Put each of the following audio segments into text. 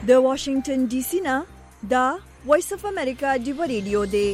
د واشنگټن ډي سي نه دا وایس اف امریکا دی ریډیو دی.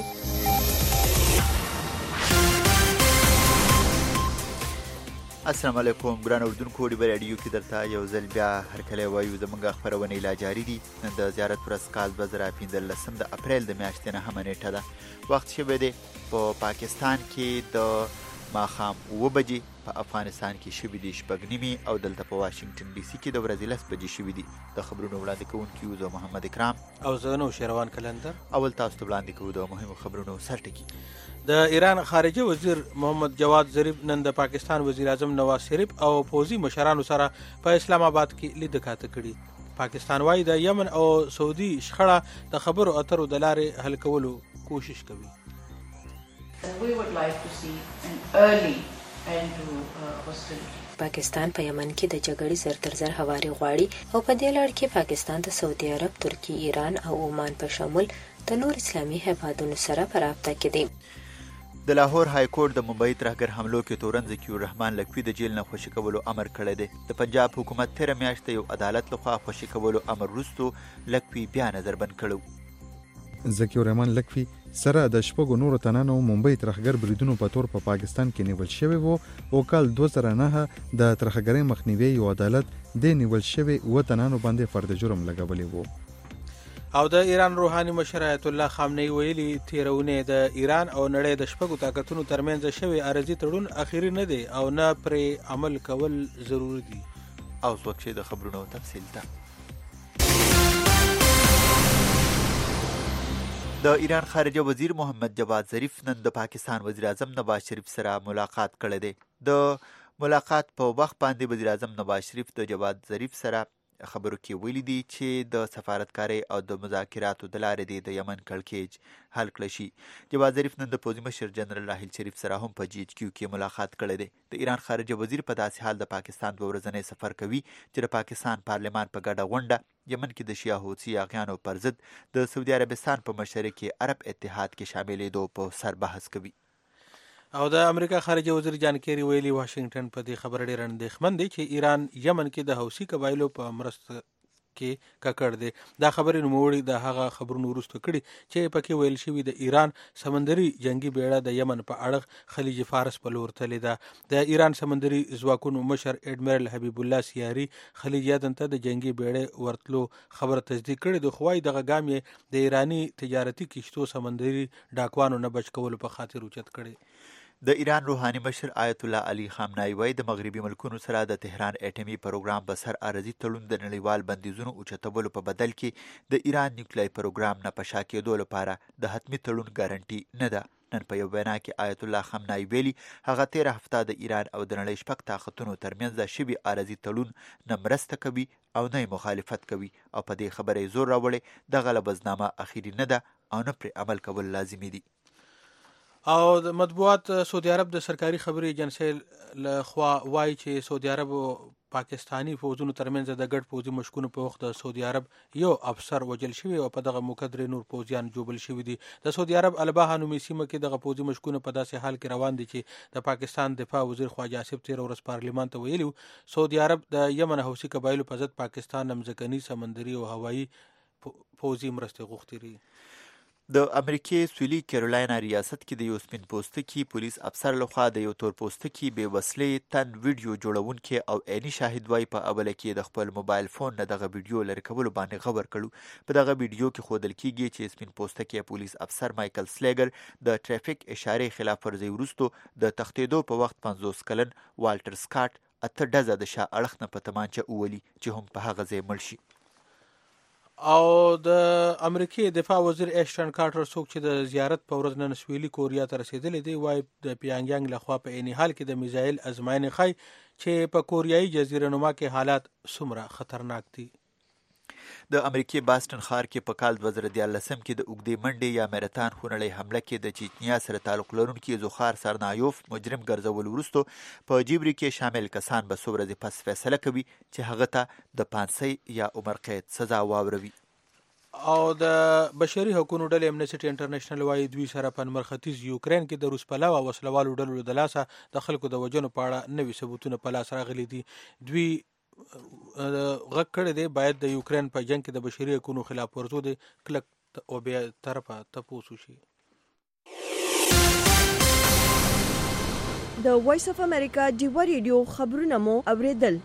السلام علیکم ګران اردوونکو، دی ریډیو کې درته یو ځل بیا هرکلی وایو. زموږ خپرونه لا جاري دي. نن د زیارت ورځ کال 2015 د اپریل د میاشتې 9 نیټه ده. وخت شوی دی په پاکستان کې د ماښام 9 بجې، په افغانستان کې شوي دي 6:30 او دلته په واشنگټن ډي سي کې د ورځې 10 بجې شوي دي. د خبرونو وړاندې کوونکي یو زه محمد اکرام او زه نوشیروان کلندر. اول تاسو ته وړاندې کوو د مهمو خبرونو سرټکي. د ایران خارجه وزیر محمد جواد ظریف نن د پاکستان وزیر اعظم نواز شریف او پوځي مشرانو سره په اسلام آباد کې لیدنه کاته کړي. پاکستان وايي د یمن او سعودي شخړه د خبرو اترو د لارې حل کولو کوشش کوي. We would like to see an early end to hostility. پاکستان په یمن کې د جګړې زر تر زر هواري غواړي او په دې لړ کې پاکستان د سعودي عرب، ترکی، ایران او عمان په شمول د نور اسلامي هیوادونو سره په رابطه کې دی. د لاهور های کورټ د ممبئی ترهګر حملو کې تورن ذکي الرحمن لکوي د جیل نه خوشي کولو امر کړی دی. د پنجاب حکومت تیره میاشت یو عدالت لخوا خوشي کولو امر وروسته لکوي بیا نظر بند کړو. ذکي الرحمن لکوي سره د شپږو نورو تنانو ممبئی ترهګر بریدونو په تور په پاکستان کې نیول شوی وو او کال 2009 د ترهګرۍ مخنیوي یو عدالت د نیول شوی و تنانو باندې فرد جرم لګولی وو. او د ایران روحاني مشر آیت الله خامنه‌ای ویلي تیرونه د ایران او نړۍ د شپږو طاقتونو ترمنځ شوی عارضي تړون اخیری نه دی او نه پرې عمل کول ضروري دي. او وکړي د خبرونو تفصیل ته. د ایران خارجه وزیر محمد جواد ظریف نن د پاکستان وزیر اعظم نواز شریف سره ملاقات کړی دی. د ملاقات په وخت باندې وزیر اعظم نواز شریف د جواد ظریف سره خبرو کې ویلي دي چې د سفارتکارۍ او د مذاکراتو د لارې د یمن کړکېچ حل کړی شي. جواد ظریف نن د پوځي مشر جنرال راحیل شریف سره هم په جی ایچ کیو کې ملاقات کړی دی. د ایران خارجه وزیر په داسې حال د پاکستان په ورځنی سفر کوي چې د پاکستان پارلمان په ګډه غونډه یمن کې د شیعه حوثي یاغیانو پر ضد د سعودي عربستان په مشرۍ کې عرب اتحاد کې شاملېدو په سر بحث کوي. او د امریکا خارجه وزیر جان کیری ویلي واشنگټن په دې خبره ډېر اندېښمن دی چې ایران یمن کې د حوثي قبایلو په مرسته کې ککړ دی. دا خبرې نوموړي د هغه خبرونو وروسته کړي چې پکې ویل شوي د ایران سمندري جنگي بیړه د یمن په اړه خلیج فارس په لور تللی ده. د ایران سمندري ځواکونو مشر اډمیرل حبیب الله سیاري خلیج یادن ته د جنگي بیړې ورتلو خبره تصدیق کړې ده، خو وايي دغه ګام یې د ایراني تجارتي کشتو سمندري ډاکوانو نه بچ کولو په خاطر اوچت کړي. د ایران روحاني مشر آیت الله علي خامنه‌ای وایي د مغربي ملکونو سره د تهران اټومي پروګرام په سر عارضي تړون د نړیوال بندیزونو اوچتولو په بدل کې د ایران نیوکلیري پروګرام نه په شا کېدو لپاره د حتمي تړون ګارنټي نه ده. نن په یو وینا کې آیت الله خامنه‌ای ویلي هغه تیره هفته د ایران او د نړۍ شپږ طاقتونو ترمنځ د شوي عارضي تړون نه مرسته کوي او نه مخالفت کوي او په دې خبره یې زور راوړی دغه لبظنامه اخیری نه ده او نه پرې عمل کول لازمي دي. او د مطبوعات سعودي عرب د سرکاري خبري ایجنسۍ لخوا وایي چې سعودي عرب او پاکستانی فوجونو ترمنځ د ګډ پوځي مشکونو په وخت د سعودي عرب یو افسر وژل شوی او په دغه موقع درې نور پوځیان جوبل شوي دي. د سعودي عرب الباحه نومي سیمه کې دغه پوځي مشکونه په داسې حال کې روان دي چې د پاکستان دفاع وزیر خواجه آصف تیره ورځ پارلمان ته ویلي سعودي عرب د یمن حوثي قبایلو په ضد پاکستان مځکني سمندري او هوایي پوځي مرستې غوښتي دي. د امریکې سویلي کیرولینا ریاست کې د یو سپین پوستکي پولیس افسر لخوا د یو تور پوستکي بې وسلې تن ویډیو جوړونکي او عیني شاهد وایي په اوله کې د خپل موبایل فون نه دغه ویډیو لرې کولو باندې خبر کړو. په دغه ویډیو کې ښودل کیږي چې سپین پوستکي پولیس افسر مایکل سلیګر د ټریفیک اشارې خلاف ورزي وروسته د تښتېدو په وخت 50 کلن والټر سکاټ 8 ډزه د شا اړخ نه په تمانچه وولي چې هم په هغه ځای مړ شي. او د امریکای دفاع وزیر ایشټن کارټر څوک چې د زیارت په ورځ نن سویلي کوریا ته رسیدلی دی وایي د پیانګیانګ لخوا په عین حال کې د میزایل ازموینې ښایي چې په کوریایي جزیره نما کې حالات څومره خطرناک دي. د امریکای باستن ښار کې په کال 2013 کې د اوږدې منډې یا میراتان خونړۍ حمله کې د چچنیا سره تعلق لرونکي زوخار سرنایوف مجرم ګرځول وروسته په جبري کې شامل کسان به څو ورځې پس فیصله کوي چې هغه ته د پانسۍ یا عمر قید سزا واوروي. او د بشري حقوقو ډلې امنیسټي انټرنیشنل وايي دوی سره په نمر ختیځ یوکرين کې د روس پلاو وسلوالو ډلو د لاسه د خلکو د وژنو په اړه نوي ثبوتونه په لاس راغلي دي. دوی غږ کړی دی باید د یوکرین په جنگ کې د بشري حقوقو خلاف ورزو د کلک او بیا طرفه تپوس وشي. د وایس اف امریکا ډیوا ریډیو خبرونه مو اوریدل.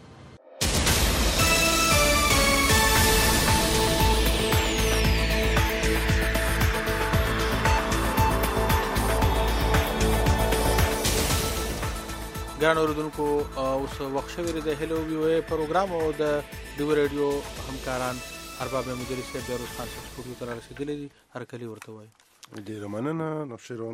ګران اوریدونکو اوس وخت شوی دی د هلو ویو ای پروګرام او د ډیوا ریډیو همکاران ارباب مدیر صاحب بیروز خان صاحب سټوډیو ته رسیدلی دي. هرکلی ورته وایي. ډېره مننه نوشیروان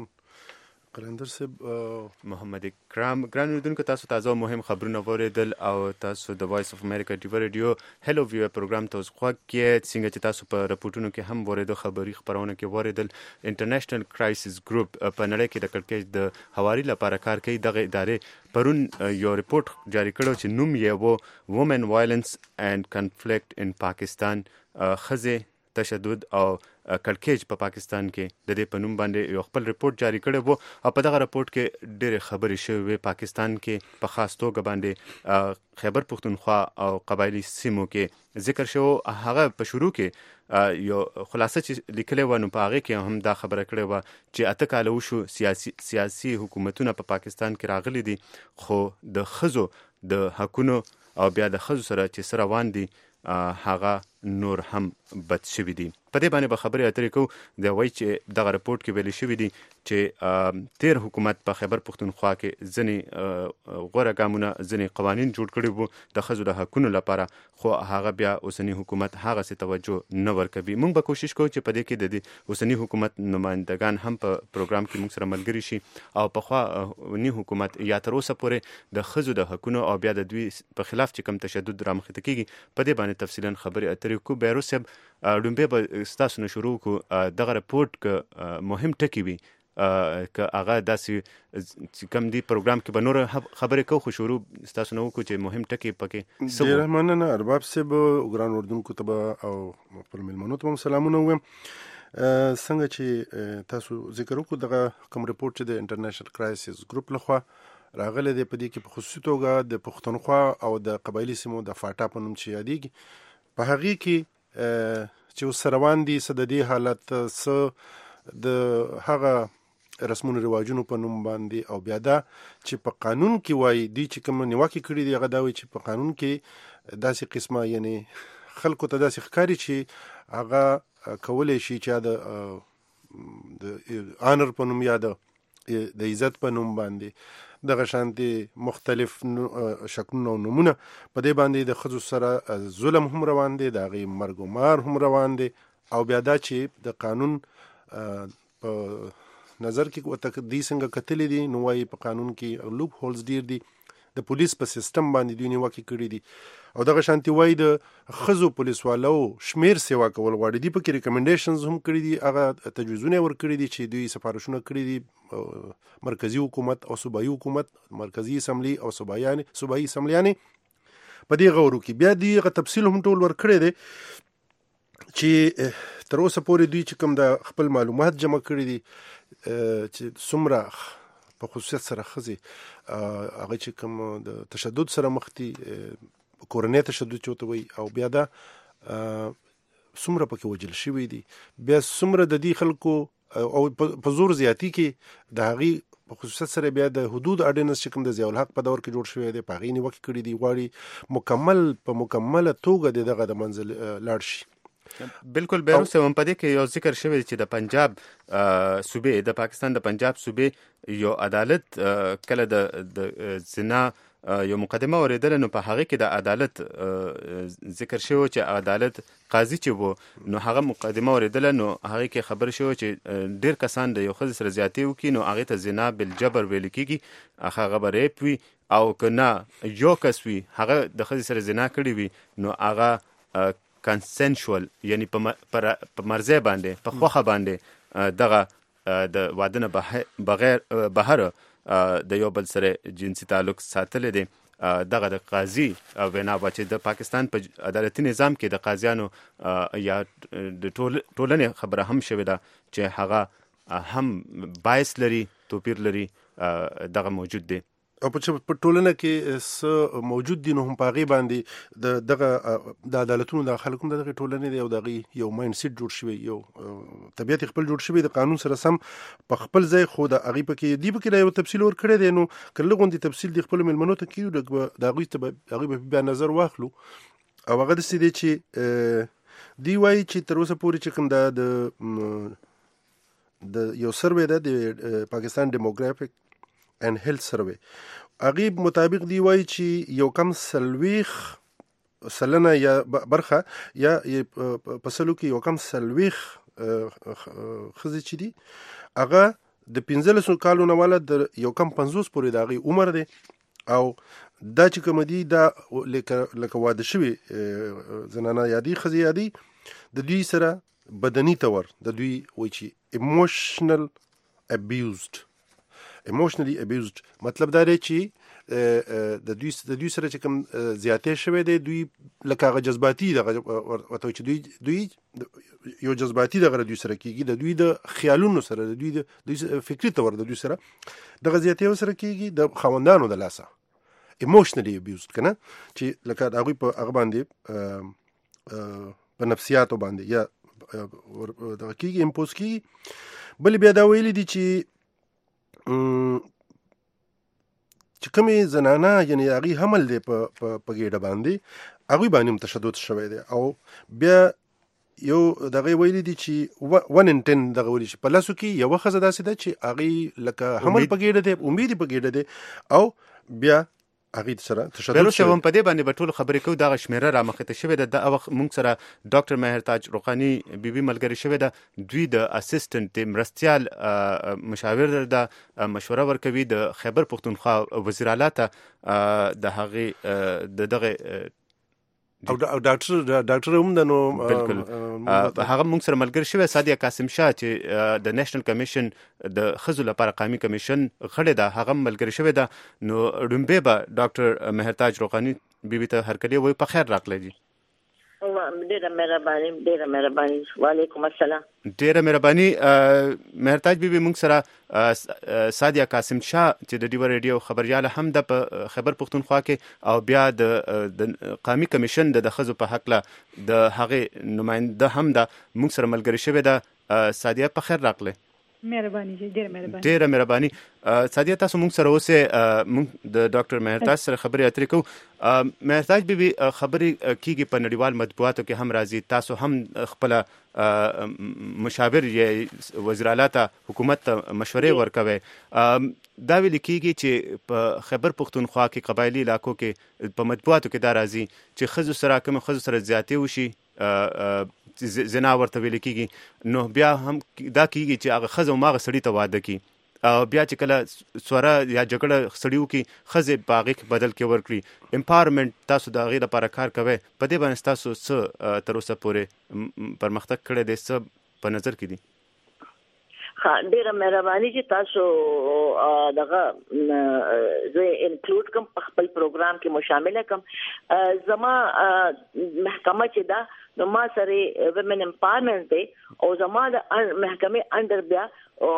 قلندر صاحب. محمد اکرام. ګران اوریدونکو تاسو تازه او مهم خبرونه واوریدل او تاسو د وایس اف امریکا ډیوا ریډیو هلو ویو پروګرام ته خوښ کې څنګه چې تاسو په رپورټونو کې هم واوریدو خبري خبرونه کې واوریدل. انټرنیشنل کرایسس ګروپ په نړۍ کې د کړکېچ د هواري لپاره کار کوي. دغه ادارې پرون یو رپورټ جاری کړو چې نوم یې وو وومن وایلنس اینڈ کنفلیکټ ان پاکستان، ښځې تشدد او کړکېچ په پاکستان کې د دې په نوم باندې یو خپل رپورټ جاری کړی وو او په دغه رپورټ کې ډېرې خبرې شوې وې. پاکستان کې په خاص توګه باندې خیبر پښتونخوا او قبایلي سیمو کې ذکر شو. هغه په شروع کې یو خلاصه چې لیکلی و نو په هغې کې هم دا خبره کړې وه چې 8 کاله وشو سیاسي حکومتونه په پاکستان کې راغلي دي، خو د ښځو د حقونو او بیا د ښځو سره چې څه روان دي هغه نور هم بد شوي دي. په دې باندې به خبرې اترې کوو. د وایي چې دغه رپورټ کې ویلي شوي دي چې تیر حکومت په خیبر پښتونخوا کې ځینې غوره ګامونه ځینې قوانین جوړ کړي وو د ښځو د حقونو لپاره، خو هغه بیا اوسنی حکومت هغسې توجه نه ورکوي. موږ به کوشش کوو چې په دې کې د دې اوسني حکومت نمایندګان هم په پروګرام کې موږ سره ملګري شي او پخواني حکومت یا تر اوسه پورې د ښځو د حقونو او بیا د دوی په خلاف چې کوم تشدد رامخته کیږي په دې باندې تفصیلا خبرې اترې کوو. بیروز صاحب لومبې به ستاسو نه شروع کړو. دغه رپورټ که مهم ټکي وي که هغه داسې کم دی پروګرام کې به نور خبرې کوو، خو شروع ستاسو نه وکړو چې مهم ټکي پکې څه وو. ډېره مننه ارباب صاحب. ګران اردوونکو ته به او خپل مېلمنو ته هم سلامونه ووایم. څنګه چې تاسو ذکر وکړو دغه کوم رپورټ چې د انټرنیشنل کرایسس ګروپ لخوا راغلی دی په دې کې په خصوصي توګه د پښتونخوا او د قبایلي سیمو د فاټا په نوم چې یادېږي په هغې کې چې اوس روان دي څه د دې حالت څه د هغه رسمونو رواجونو په نوم باندې او بیا دا چې په قانون کې وایي دوی چې کوم نیوکې کړي دي هغه دا وایي چې په قانون کې داسې قسمه یعنی خلکو ته داسې ښکاري چې هغه کولی شي چې د آنر په نوم یا د عزت په نوم باندې دغه شانتي مختلف شکلونه او نمونه په دې باندې د ښځو سره ظلم هم روان دی، د هغې مرګ و مار هم روان دی او بیا دا چې د قانون په نظر کې ورته دوی څنګه کتلي دي نو وایي په قانون کې لوپ هولز ډېر دي، د پولیس په سیستم باندې دوی نیوکې کړي دي او دغه شانتي وایي د ښځو پولیسوالو شمیر سیوا کول غواړي. دوی پکې ریکمنډیشنز هم کړي دي، هغه تجویزونه ورکړي دي چې دوی سفارشونه کړي دي مرکزی حکومت او صوبایي حکومت، مرکزی اسمبلی او صوبایي اسمبلیانې په دې غورو کې. بیا دوی هغه تفصیل هم ټول ورکړی دی چې تر اوسه پورې دوی چې کوم د خپل معلومات جمع کړي دي چې څومره په خصوصیت سره ښځې هغه چې کوم د تشدد سره مخ دي، کورنۍ تشدد چې ورته وایي، او بیا دا څومره پکې وجل شوي دي، بیا څومره د دې خلکو او په زور زیاتی کې د هغې په خصوصیت سره بیا د حدود اډینس چې کوم د ضیاء الحق په دور کې جوړ شوی دی په هغې نیوکې کړي دي، غواړي مکمله توګه دغه د منزل لاړ شي. بالکل بیروز صاحب په دې کې یو ذکر شوی چې د پنجاب صوبې د پاکستان د پنجاب صوبې یو عدالت کله د زنا یو مقدمه اوریدله نو په هغه کې د عدالت ذکر شوی چې عدالت قاضي چې وو نو هغه مقدمه اوریدله نو هغه کې خبر شوی چې ډیر کسان د یو ښځې سره زیاتې وکړي نو هغې ته زنا بالجبر ویل کېږي، هغه به ریپ وي او که نه یو کس وي هغه د ښځې سره زنا کړې وي نو هغه کنسنشول یعنی په مرضی باندې په خوښه باندې دغه د واده نه بهر د یو بل سره جنسي تعلق ساتلی دی. دغه د قاضي وینا وه چې د پاکستان په عدالتي نظام کې د قاضیانو یا د ټولنې خبره هم شوې ده چې هغه هم باعث لري توپیر لري دغه موجود دی. او په ټولنه کې موجود دي نو هم په هغې باندې د عدالتونو د خلکو دغه ټولنې دی او دغه یو مایند سیټ جوړ شوی، یو طبیعت خپل جوړ شوی د قانون سره سم په خپل ځای، خو د هغې پکې یو تفصیل ورکړی دی. نو که لږ غوندې تفصیل د خپلو مېلمنو ته کېږو د هغوی به بیا نظر واخلو. او هغه داسې دی چې دوی وایي چې تر اوسه پورې چې کوم د یو سروې ده د پاکستان ډیموګرافیک and health survey هغې مطابق دی وایي چې یو کم 40 سلنه یا برخه یا په سلو کې یو کم 40 ښځې چې دي هغه د 15 کالو نه والا د یو کم 50 پورې د هغې عمر دی. او دا چې کوم دي دا لکه واده شوي زنانه یا دي ښځې یا دي د دوی سره بدني تور د دوی وایي چې emotionally abused مطلب دا دی چې د دوی سره چې کوم زیاتې شوی دی دوی لکه هغه جذباتي دغه ورته چې دوی یو جذباتي دغه دوی سره کېږي، د دوی د خیالونو سره د دوی فکري تور د دوی سره دغه زیاتې سره کېږي د خاوندانو د لاسه emotionally abused کنه چې لکه هغوی په هغه باندې په نفسیاتو باندې یا دغه کېږي امپوز کېږي. بل بیا دا ویلي دي چې کومې زنانه یعنی هغې حمل دی په ګېډه باندې هغوی باندې هم تشدد شوی دی. او بیا یو دغه ویلي دي چې 1 in 10 دغه ویلي چې په لسو کې یوه ښځه داسې ده چې هغې لکه حمل په ګېډه دی، امید یې په ګېډه دی او بیا هغې سره تشدد بیروس شوم. په دې باندې به ټولو خبرې کوو. دغه شمېره رامخته شوې ده. د وخت موږ سره ډاکټر مهرتاج روقاني بیبي ملګرې شوې ده. دوی د اسسټنټ د مرستیال مشاور د مشوره ورکوي د خیبر پښتونخوا وزیر اعلی ته د هغې د دغه او ډاکټر هم د نو بالکل هغه موږ سره ملګری شوی سادیه قاسم شاه چې د نېشنل کمیشن د ښځو لپاره قومي کمیشن غړې ده، هغه ملګری شوی ده. نو ډومبې به ډاکټر مهرتاج روقاني بیبي ته هرکلی وایي په خیر راغلی دي. ډیره مهرباني. وعلیکم السلام. ډیره مهرباني. مهرتاج بیبي موږ سره سادیه قاسم شاه چې د ډیو ریډیو خبرياله هم د خیبر پښتونخوا کې او بیا د قومي کمیشن د ښځو په حق له د هغې نماینده هم ده موږ سره ملګری شوې ده. سادیه په خیر راغلی. مهرباني. ډیره مهرباني. سادیه تاسو موږ سره اوسئ. موږ د ډاکټر مهرتاج سره خبرې اترې کوو. مهرتاج بیبي خبرې کیږي په نړیوال مطبوعاتو کې هم راځي، تاسو هم خپله مشاور یې وزیر اعلی ته حکومت ته مشورې ورکوي. دا ویل کیږي چې په خیبر پښتونخوا کې قبایلي علاقو کې په مطبوعاتو کې دا راځي چې ښځو سره کوم ښځو سره زیاتې وشي، زنا ورته ویل کیږي. نو بیا هم دا کیږي چې هغه ښځه هماغه سړي ته واده کړي او بیا چې کله سوره یا جګړه سړي وکړي ښځې په هغې کې بدل کې ورکړي. امپاورمنټ تاسو د هغې لپاره کار کوئ. په دې باندې تاسو څه تر اوسه پورې پرمختګ کړی دی، څه په نظر کې دي؟ ډیره مهرباني چې تاسو دغه زه انکلود کوم په خپل پروګرام کې مو شامل کوم. زما محکمه چې دا نو ما سره ویمن امپاورمنٹ دی او زما د محکمې انډر بیا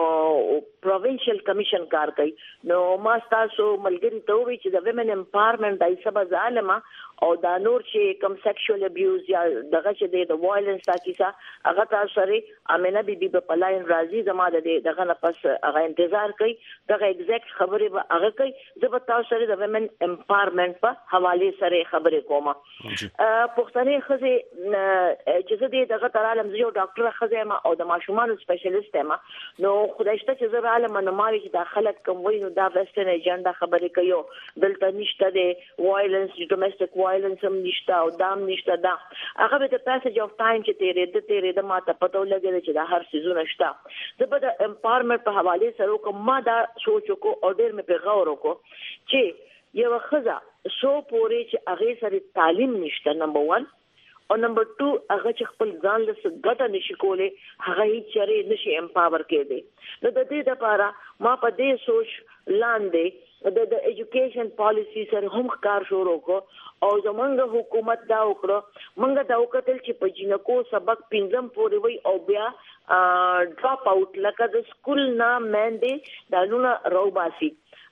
پروینشل کمیشن کار کوي. نو ما تاسو ملګری ته وی چې د ویمن امپاورمنٹ دای سبا ظالمه او دا نور چې کم سیکشوال ابیوز یا دغه چې د وایلنس تا کیسه هغه تاسو سره امینه بیبي په پلاین راځي. زما د دغه نه پس هغه انتظار کوي دغه ایگزیکټ خبره به هغه کوي. زه به تاسو سره د ویمن امپاورمنٹ په حواله سره خبرې کوم. پښتنې ښځې چې زه دغه ترالم زه یو ډاکټر ښځه ما او د ماشومان سپیشلیست ما. نو خدای شته چې زه عالم نه ماري چې داخلت کوم وای نو دا ویسټرن ایجنډا خبرې کوي دلته نشته د وایلنس ډومېسټک وایلنس هم نشته او دام نشته. دا هغه به د پاسج اف ټایم چې تیرې د ماته پته ولګي چې دا هر سيزونه شته. زه به د امپاورمنٹ په حواله سره کوم ما دا سوچ کو او ډېر مې په غور وکړو چې یو ښځه سو پورې چې هغه سره تعلیم نشته نمبر 1 او نمبر 2 هغه چې خپل ځان له ګټه نشي کولای هغه هیڅ چره نشي امپاور کېدی. نو د دې لپاره ما په دې سوچ لاندې د ایجوکیشن پالیسی سره هم کار شروع کو او زمونږ حکومت دا وکړو. مونږ دا وکړل چې په جنکو سبق 5 پورې وي او بیا ډراپ آوټ لکه د سکول نه مېندې دالونه روباسي.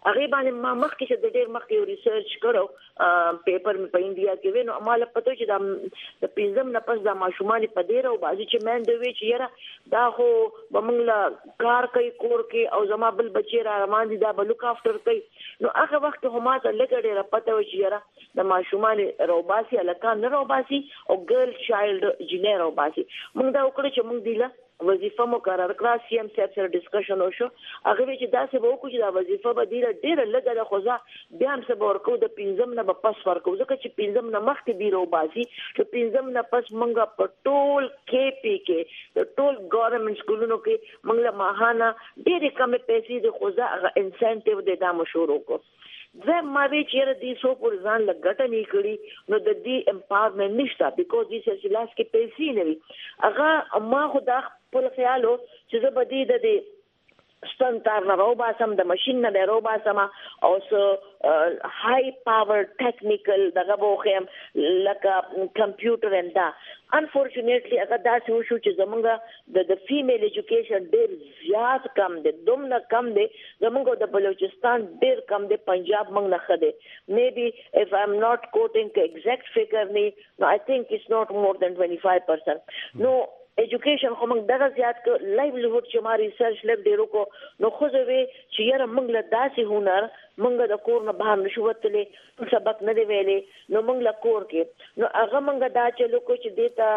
هغه باندې ما مخکې چې د ډېر مخکې ریسرچ کړو پیپر په انډیا کې وینو مال پته چې د پنځم نه پس د ماشومان په ډېر او بازي چې مین دی چې یاره دا خو بمنګلا کار کوي کور کې او زما بل بچی را روان دي دا بل لوک افټر کوي نو هغه وخت هم ته لګ ډېر پته و چې یاره د ماشومان روباسي الکان نه روباسي او ګرل چایلډ جنیر روباسي موږ دا وکړو چې موږ دیله وظیفه مقرر کړه سی ام صاحب سره ډسکشن وشو هغه چې دا څه وکړو چې دا وظیفه به ډیره لږه ده خو ځا بیا هم څه ورکو د پنځم نه به پس ورکو ځکه چې پنځم نه مخکې دی روباسي چې پنځم نه پس مونږ په ټول کې پی کې د ټول ګورنمنت سکولونو کې مونږ له ماهانه ډېرې کمې پیسې د خو ځا هغه انسنټیو د دا مشورو کو زه ما وی چیرې دې سو پر ځان لګټه نه کړی نو د دې امپاورمنت نشته بیکوز دې سلسله کې پیسې نه وي هغه ما خدا خپل خیالو چې زه به دې ستن تار نه روباسم د ماشين نه روباسم او سو های پاور ټیکنیکل دغه بوخم لکه کمپیوټر انده انفورچونټلی هغه دا شو چې زمونږ د فیمیل ایجوکیشن ډېر زیات کم دي دومره کم دي زمونږ د بلوچستان ډېر کم دي پنجاب موږ نه خده میبي اف آی ام ناٹ کوټینګ ایگزیکټ فیګر نو آی تھنک اټس ناٹ مور دین 25% نو ایجوکیشن خو موږ دغه زیات ک لایولیهود چې ما ریسرچ لګ ډیرو کو نو خو زه وی چې یاره موږ له داسې هنر موږ د کور نه بهر نشو وتلې سبق نه دی ویلې نو موږ له کور کې نو هغه موږ دا چلو کو چې دیتا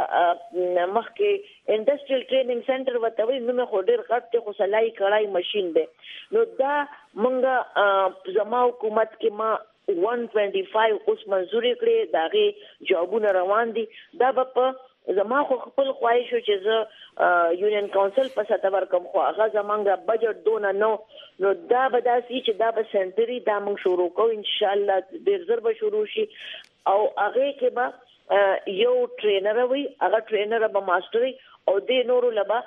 مخکې انډستریل ټریننګ سنټر وتوي نو مې خو ډیر غټ خو سلای کړای ماشين دی نو دا موږ زما حکومت کې ما 125 اوس منزوري کړې داغه جوابونه روان دي دا په زما خو خپل خواهش شو چې زه یونین کونسل په سطح ورکم خو هغه زمونږ بجټ دونه نو دا به داسې چې دا به سنټري دا موږ شروع کوو ان شاء الله ډېر زر به شروع شي او هغه کې به یو ټرینر وي هغه ټرینر به ماستري او د نورو لبا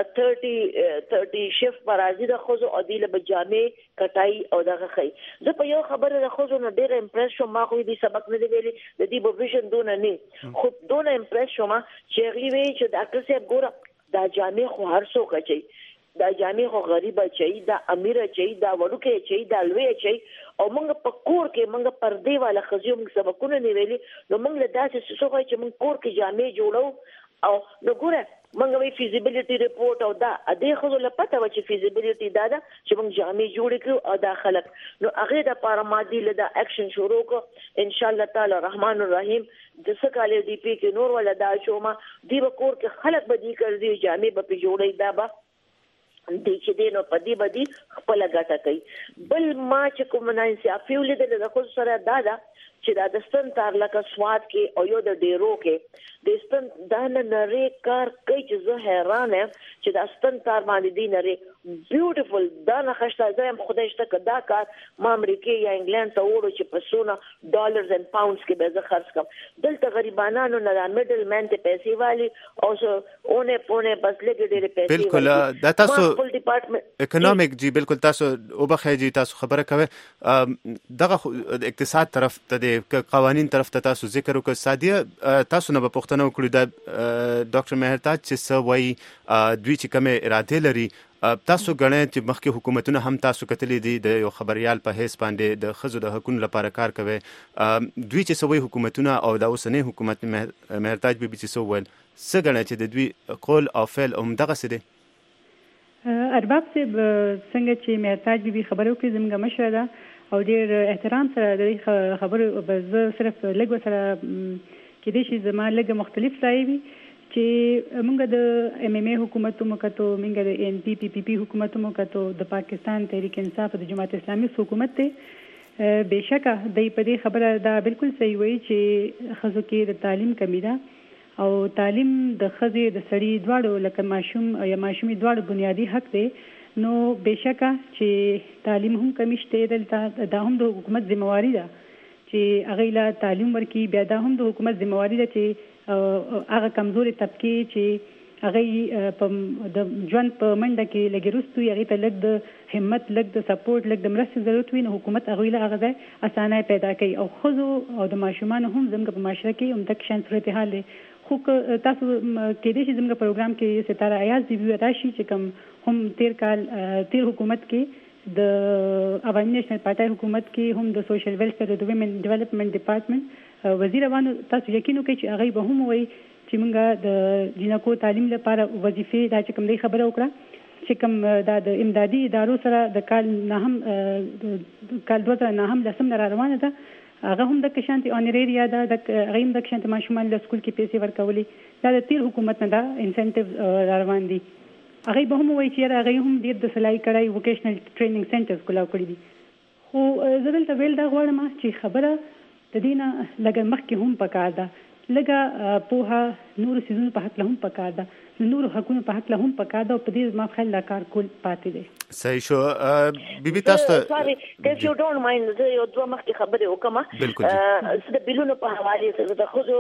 30 شیفت برازي د خوځو او د لبا جامع کټای او دغه خي زه په یو خبره د خوځو نه ډېر امپرس شوم ما خو دې سبق نه دی ویلي د دې پروفیشن دونه نه خو دونه امپرس شوم چې غوي چې ډاکټر صاحب ګوره دا جامع خو هر څوک چي دا جامع خو غریب چي دا امیر چي دا وړوکې چي دا لوی چي او موږ په کور کې موږ پردې والا خزیو موږ سبقونه نه ویلي نو موږ له داسې څه خو چې موږ کور کې جامع جوړو او نو ګوره موږ وی فیزیبিলিټي ریپورت او دا د خو له پته و چې فیزیبিলিټي دا چې موږ جامع جوړ کړو او دا خلک نو هغه د پارامادي له دا اکشن شروع کو ان شاء الله تعالی رحمان الرحیم د سکاله دی پی کې نور ولا دا شوما دی وکور کې خلک بدی کړ دی جامع به جوړي دا به د چې دینو پدی بدی خپل غټه کوي بل ما چې کوم نه انصافي ولید د خو سره دا چې دا د ستن تار لکه سواد کې او یو د ډیرو کې د ستن دا نری کار کوي چې زه حیران یم چې دا ستن تار باندې دی نری بیوټیفل دا نه خشته زم خدای شته کدا کار ما امریکا یا انګلند ته وړو چې په سونه ډالرز اند پاونډز کې به زه خرڅ کوم دلته غریبانو نه دا میډل مین ته پیسې والی او اونه پونه بس لګي ډېر پیسې بالکل دا تاسو اکونومیک جی بالکل تاسو او بخې جی تاسو خبره کوي دغه اقتصاد طرف ته قوانین طرف ته تاسو ذکر وکړ سادیه تاسو نه په پښتنو کړی دا ډاکټر مهرتاج چې سو وای دوی چې کومه اراده لري تاسو غواړئ چې مخکې حکومتونه هم تاسو کتلې دي د یو خبريال په هیڅ باندې د خزو د حقوقو لپاره کار کوي دوی چې سوي حکومتونه او د اوسنۍ حکومت مهرتاج به چې سو ول څه غواړي چې د دوی قول او فعل هم دغه څه دي ارباب صاحب څنګه چې مهرتاج به خبرو کې زموږ مشره ده او ډېر احترام سره د خبرو به صرف لګو سره کې دي چې زما لګ مختلف ځای وي چې موږ د ام ام ای حکومت مو کتو موږ د ان پی پی پی حکومت مو کتو د پاکستان تحریک انصاف د جماعت اسلامي حکومت ته بهشکه د په خبره دا بالکل صحیح وایي چې خزو کې د تعلیم کمی ده او تعلیم د خزې د سړي دواړو لکه ماشوم یا ماشومي دواړو بنیادی حق دی نو بهشکه چې تعلیم هم کمی شته دلته دا هم د حکومت ذمہواری ده چې هغه له تعلیم ورکی بیا دا هم د حکومت ذمہواری ده چې هغه کمزوري طبقه چې هغه په د ژوند په منډه کې لګیروستو هغه ته لګ د همت لګ د سپورټ لګ د مرستې ضرورت وي نو حکومت هغه له هغه ځای اسانه پیدا کوي او خزو او د ماشومان هم زموږ په معاشره کې هم د شان صورتحال خو تاسو کې دې چې زموږ پروګرام کې ستاره ایاز دی ویل راشي چې کوم هم تیر حکومت کې د عوامي نېشنل پارټي حکومت کې هم د سوشل ویلفیر او د ویمن ډیولپمنٹ ډپارټمنټ وزیر روان تاسو یقین وکړئ چې هغه به هم وایي چې موږ د جنکو تعلیم لپاره وظیفې دا چې کوم دی خبره وکړه چې کوم د امدادي ادارو سره د کال 2009 را روانه ده هغه هم د کشانتي اونريریا ده د هغه هم د کشانتي ماشومان له سکول کې پیسې ورکولې دا د تیر حکومت نه ده انسنټیو را روان دي هغه به هم وایي چې هغه هم ډیر د سلای کړای ووکیشنل ټریننګ سنټرز کولاو کړی دي خو زه دلته ویل دا غواړم چې خبره د دینه لږ مخکې هم پکار ده لږه پوهه نور سيزونو په حق له هم پکار ده نور حقونو په حق له هم پکار ده او په دې ما خل لا کار کول پاتې دي صحیح شو بیبي تاسو ته سوري if you don't mind زه یو دوه مخکې خبرې وکم بالکل د بلونو په حواله سره د خو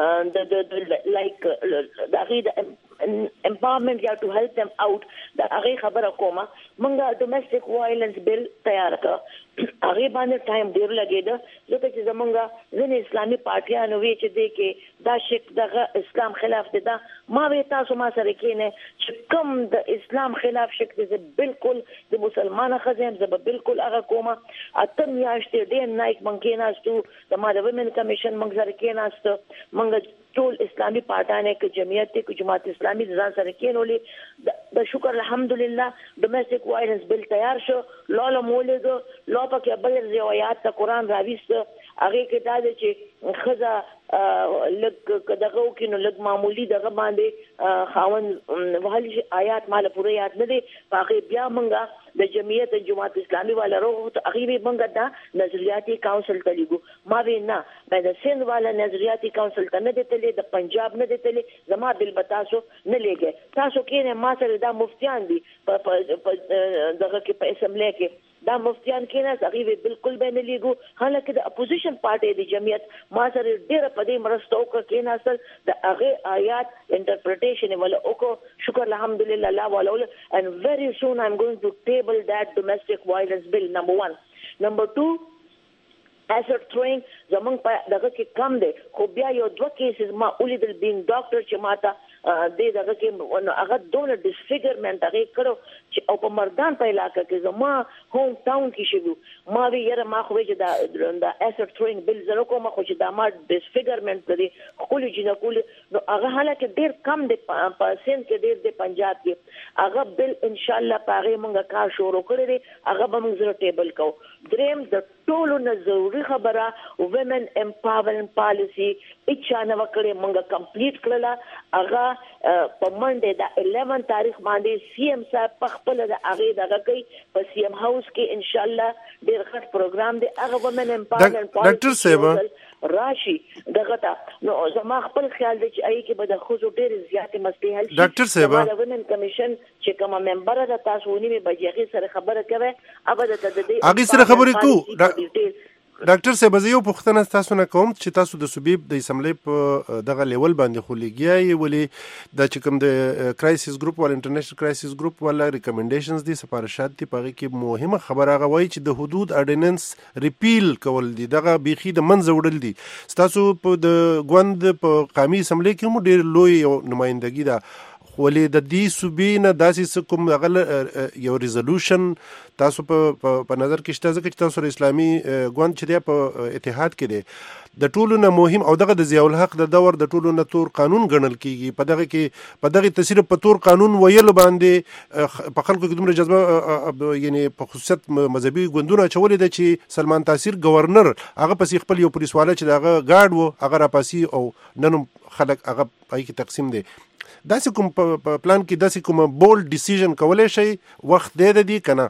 د لایک د غید empowerment یا to help them out دا هغه خبره کومه مونږه domestic violence bill تیار کړ هغه باندې ټایم ډیر لګیدا ځکه چې زمونږه ځنې اسلامي پارټیانو وی چې دې کې دا شک دغه اسلام خلاف دي دا ما وی تاسو ما سره کېنه چې کوم د اسلام خلاف شک دي بالکل د مسلمانانو خزم زه بالکل هغه کومه اتم یاشته دې نایک مونږ ناستو د ما د ویمن کمیشن مونږ سره کې ناستو مونږ ټول اسلامي پارټانه کې جمعیت کې جماعت اسلامي ځان سره کېنولې د شکر الحمدلله ډومېسټک وایلنس بل تیار شو لاله مولې لو پکې بل روایت ته قران راويست هغه کې دا چې خزه لګ دغه کې نو لګ معمولی دغه باندې خاون وهلي آیات مال پوره یاد نه دي هغه بیا مونږه د جمعیت جماعت اسلامي والا روغ ته هغه مونږه دا نظریاتي کونسل ته لګو ما وینا د سند والا نظریاتي کونسل ته نه دي د پنجاب نه دي زما بل بتاسو نه لګي تاسو کې نه ما سره دا مفتیان دي دغه کې په اسمبلی کې دا مفتیان کې نه هغه بالکل به نه لګو حالکه د اپوزیشن پارټي د جمعیت ما سره ډېر په دې مرستو کې نه اصل د هغه آیات انټرپریټیشن ولا اوکو شکر الحمدلله لا ولا and very soon I'm going to table that domestic violence bill number 1 number 2 asset throwing زمونږ په دغه کې کم دی خو بیا یو دوه کیسز ما ولیدل بینګ ډاکټر چې ماته دې دغه کې هغه دونه ډیسفیګرمنټ هغه کړو چې او په مردان په علاقې کې زما هوم ټاون کې شوی ما وی یره ما خو چې دا asset throwing bill زره کوم خو چې دا ما ډیسفیګرمنټ لري خو چې نه کول نو هغه حالکه ډیر کم دی پرسنټ کې ډیر دی پنجاب کې هغه بل ان شاء الله پاره مونږه کار شروع کړی دی هغه به موږ زره ټیبل کو دریم د ټولو نه ضروري خبره women empowerment policy اچانه وکړې مونږه کمپلیټ کړله هغه په منډه د 11 تاریخ باندې سی ام صاحب په خپل د هغه دغه کوي په سی ام هاوس کې ان شاء الله ډېر غټ پروګرام دی هغه women empowerment policy ډاکټر صاحب راشي دغه ته نو زما خپل خیال دی چې ای کې به د خوځو ډېر زیاتې مسلې حل شي ډاکټر صاحب د ومن کمیشن چې کومه ممبر ده تاسو ونی بجېږي سره خبره کوي هغه د دې هغه سره خبرې کو ډاکټر صاحب زه یو پوښتنه تاسو نه کوم چې تاسو د صوبې د اسمبلی په دغه لیول باندې خولګیای ولې د چې کوم د کرایسس ګروپ ول انټرنیشنل کرایسس ګروپ ول ریکمنډیشنز دي سفارشات دي پغه کې مهمه خبره غوي چې د حدود اورډیننس ریپیل کول دي دغه بيخي د منځ وړل دي تاسو په د غوند په قومي اسمبلی کې مو ډیر لوی نمائندګي ده ولې د دې صوبې نه داسې کوم غل یو ریزولوشن تاسو په نظر کې شته ځکه چې تاسو اسلامي ګوند چې دی په اتحاد کې دی د ټولو نه مهم او دغه د ضیاء الحق د دور د ټولو نه تور قانون ګڼل کیږي په دغه تاثیر په تور قانون ویل باندې په خلکو کې دومره جذبه یعنی په خصوصیت مذهبي ګوندونه چولې ده چې سلمان تاثیر گورنر هغه پسې خپل یو پولیسواله چې دغه گارد وو هغه را پاسي او نن خلک هغه پای کې تقسیم دي داسې کوم په پلان کې داسې کوم بولډ ډیسیژن کولای شي وخت دی کنه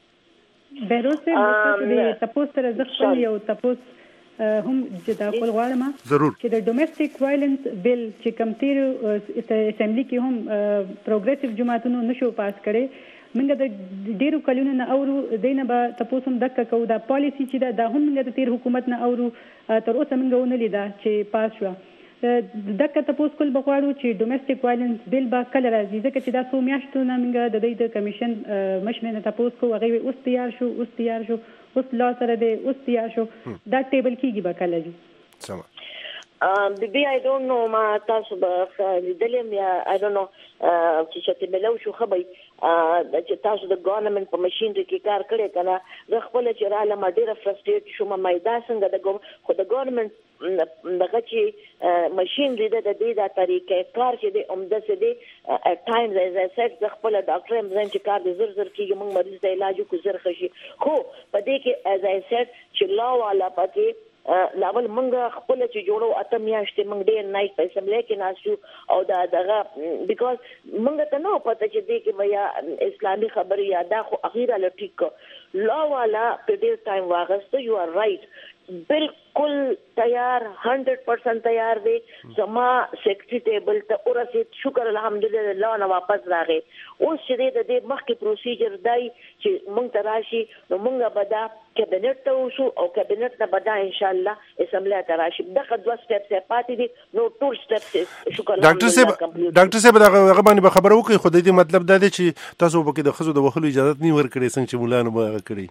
بیروسه د تاسو سره ځخل یو تاسو هم جدا کول غواړم ضرور چې د ډومېسټک وایلنس بیل چې کم تیر اسمبلی کې هم پروګریسیو جماعتونو نشو پاس کړي موږ د ډیرو کلونو نه اورو دینه به تاسو هم دک کو دا پالیسی چې دا هم موږ د تیر حکومت نه اورو تر اوسه موږ ونه لیدا چې پاس شو دغه تاسو کول بغواړو چې ډومېسټک وایلنس بیل با کله راځي ځکه چې دا څو میاشتو نه موږ د دې د کمیشن مشمنه تاسو کو هغه اوس تیار شو اوس لا سره دی اوس تیار شو دا ټیبل کیږي به کله جی سم بيبي I don't know ما تاسو به لیدلم یا I don't know چې ته ملو شو خبري چې تاسو د ګورنمنت په ماشينري کې کار کړی کنه زه خپل چې رااله ما ډیره فرستریټ شوم مایدا څنګه خو د ګورنمنت دغه چې ماشينري د دې د طریقې کار چې د عمده څه دی at times as I said د خپل ډاکټر هم ځین چې کار د زر کېږي موږ مریض د علاج کو زر خشي خو په دې کې as I said چې لا والا پکې لاول منګه خپل چې جوړو اتم میاشتې منګ ډېر نایټ په اسمبلی کې ناسو او دغه بیکاز منګه ته نو پته چې دې کې بیا اسلامي خبري یاده خو اخیرا لټیک لا والا په ډېر ټایم واغسته یو ار رائټ بالکل تیار 100% تیار دی زما سیکرټری ټیبل ته ورسید شکر الحمدلله الله نه واپس راغی اوس چې د دې مخکې پروسیجر دی چې مونږ ته راشي نو مونږ به دا کابینټ ته وشو او کابینټ نه به دا ان شاء الله اسمبلی ته راشي دغه دوه سټپس پاتې دي نو ټول سټپس شکر ډاکټر صاحب دغه باندې به خبره وکړي خو د دې مطلب دا دی چې تاسو به کې د خزو د وهلو اجازه نه ورکړي څنګه چې مولانو به کړی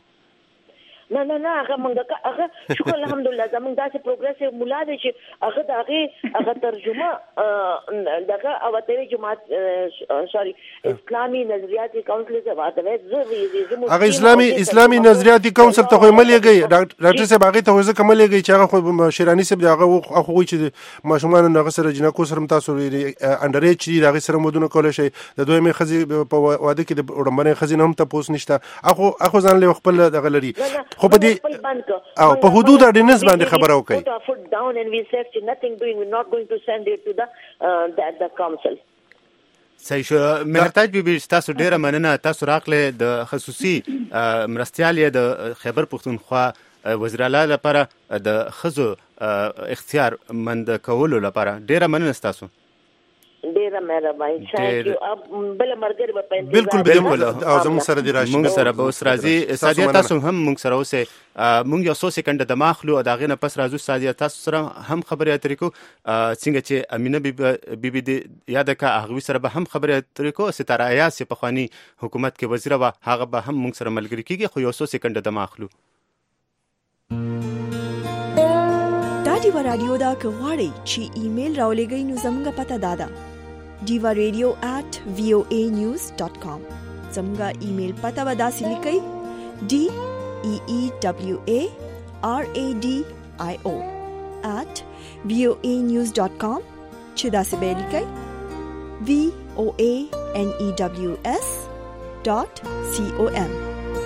نه هغه مونږه هغه شکر الحمدلله زمونږ داسې پروګرس مولا دی چې هغه ترجمه دغه او ته جماعت سوري اسلامي نظریاتي کونسل څخه واده هغه اسلامي نظریاتي کونسل ته خو مليږي ډاکټر صاحب هغه ته ځکه مليږي چې هغه خو شیرانی صاحب هغه خو چې ماشومان نه سره جنکو سره تاسو انډر ایج دي هغه سره مودونه کولای شي د دویمه خزي په واده کې د وړمبنه خزینه هم تاسو نشته اخو ځان له خپل دغه لري خو په دې او په حدود اډینس باندې خبره وکړي foot down and we said nothing doing we're not going to send it to the council صحیح شو مهرتاج بیبي تاسو ډیره مننه تاسو راغله د خصوصي مرستيال د خیبر پښتونخوا وزیر اعلی لپاره د خزو اختیار مند کولو لپاره ډیره مننه تاسو ډیره مهرباني ثانک یو اب بل مرګر په بالکل او زموږ سره دی راشي موږ سره به اوس راځي سادیا تاسو هم موږ سره اوسه موږ یو څو سکند د ماخلو او داغه نه پس راځو سادیا تاسو سره هم خبرې اترې کو څنګه چې امینه بیبي دی یاد کا هغه سره به هم خبرې اترې کو ستاره ایاس په خواني حکومت کې وزیر و هغه به هم موږ سره ملګری کیږي خو یو څو سکند د ماخلو دیوا رادیو دا کغواړی چې ایمیل راولېږئ نو زموږ پته دادا divaradio@voanews.com زموږ ایمیل پته ودا سلیکئ DEEWARADIO@voanews.com چې دا څه به لیکئ voanews.com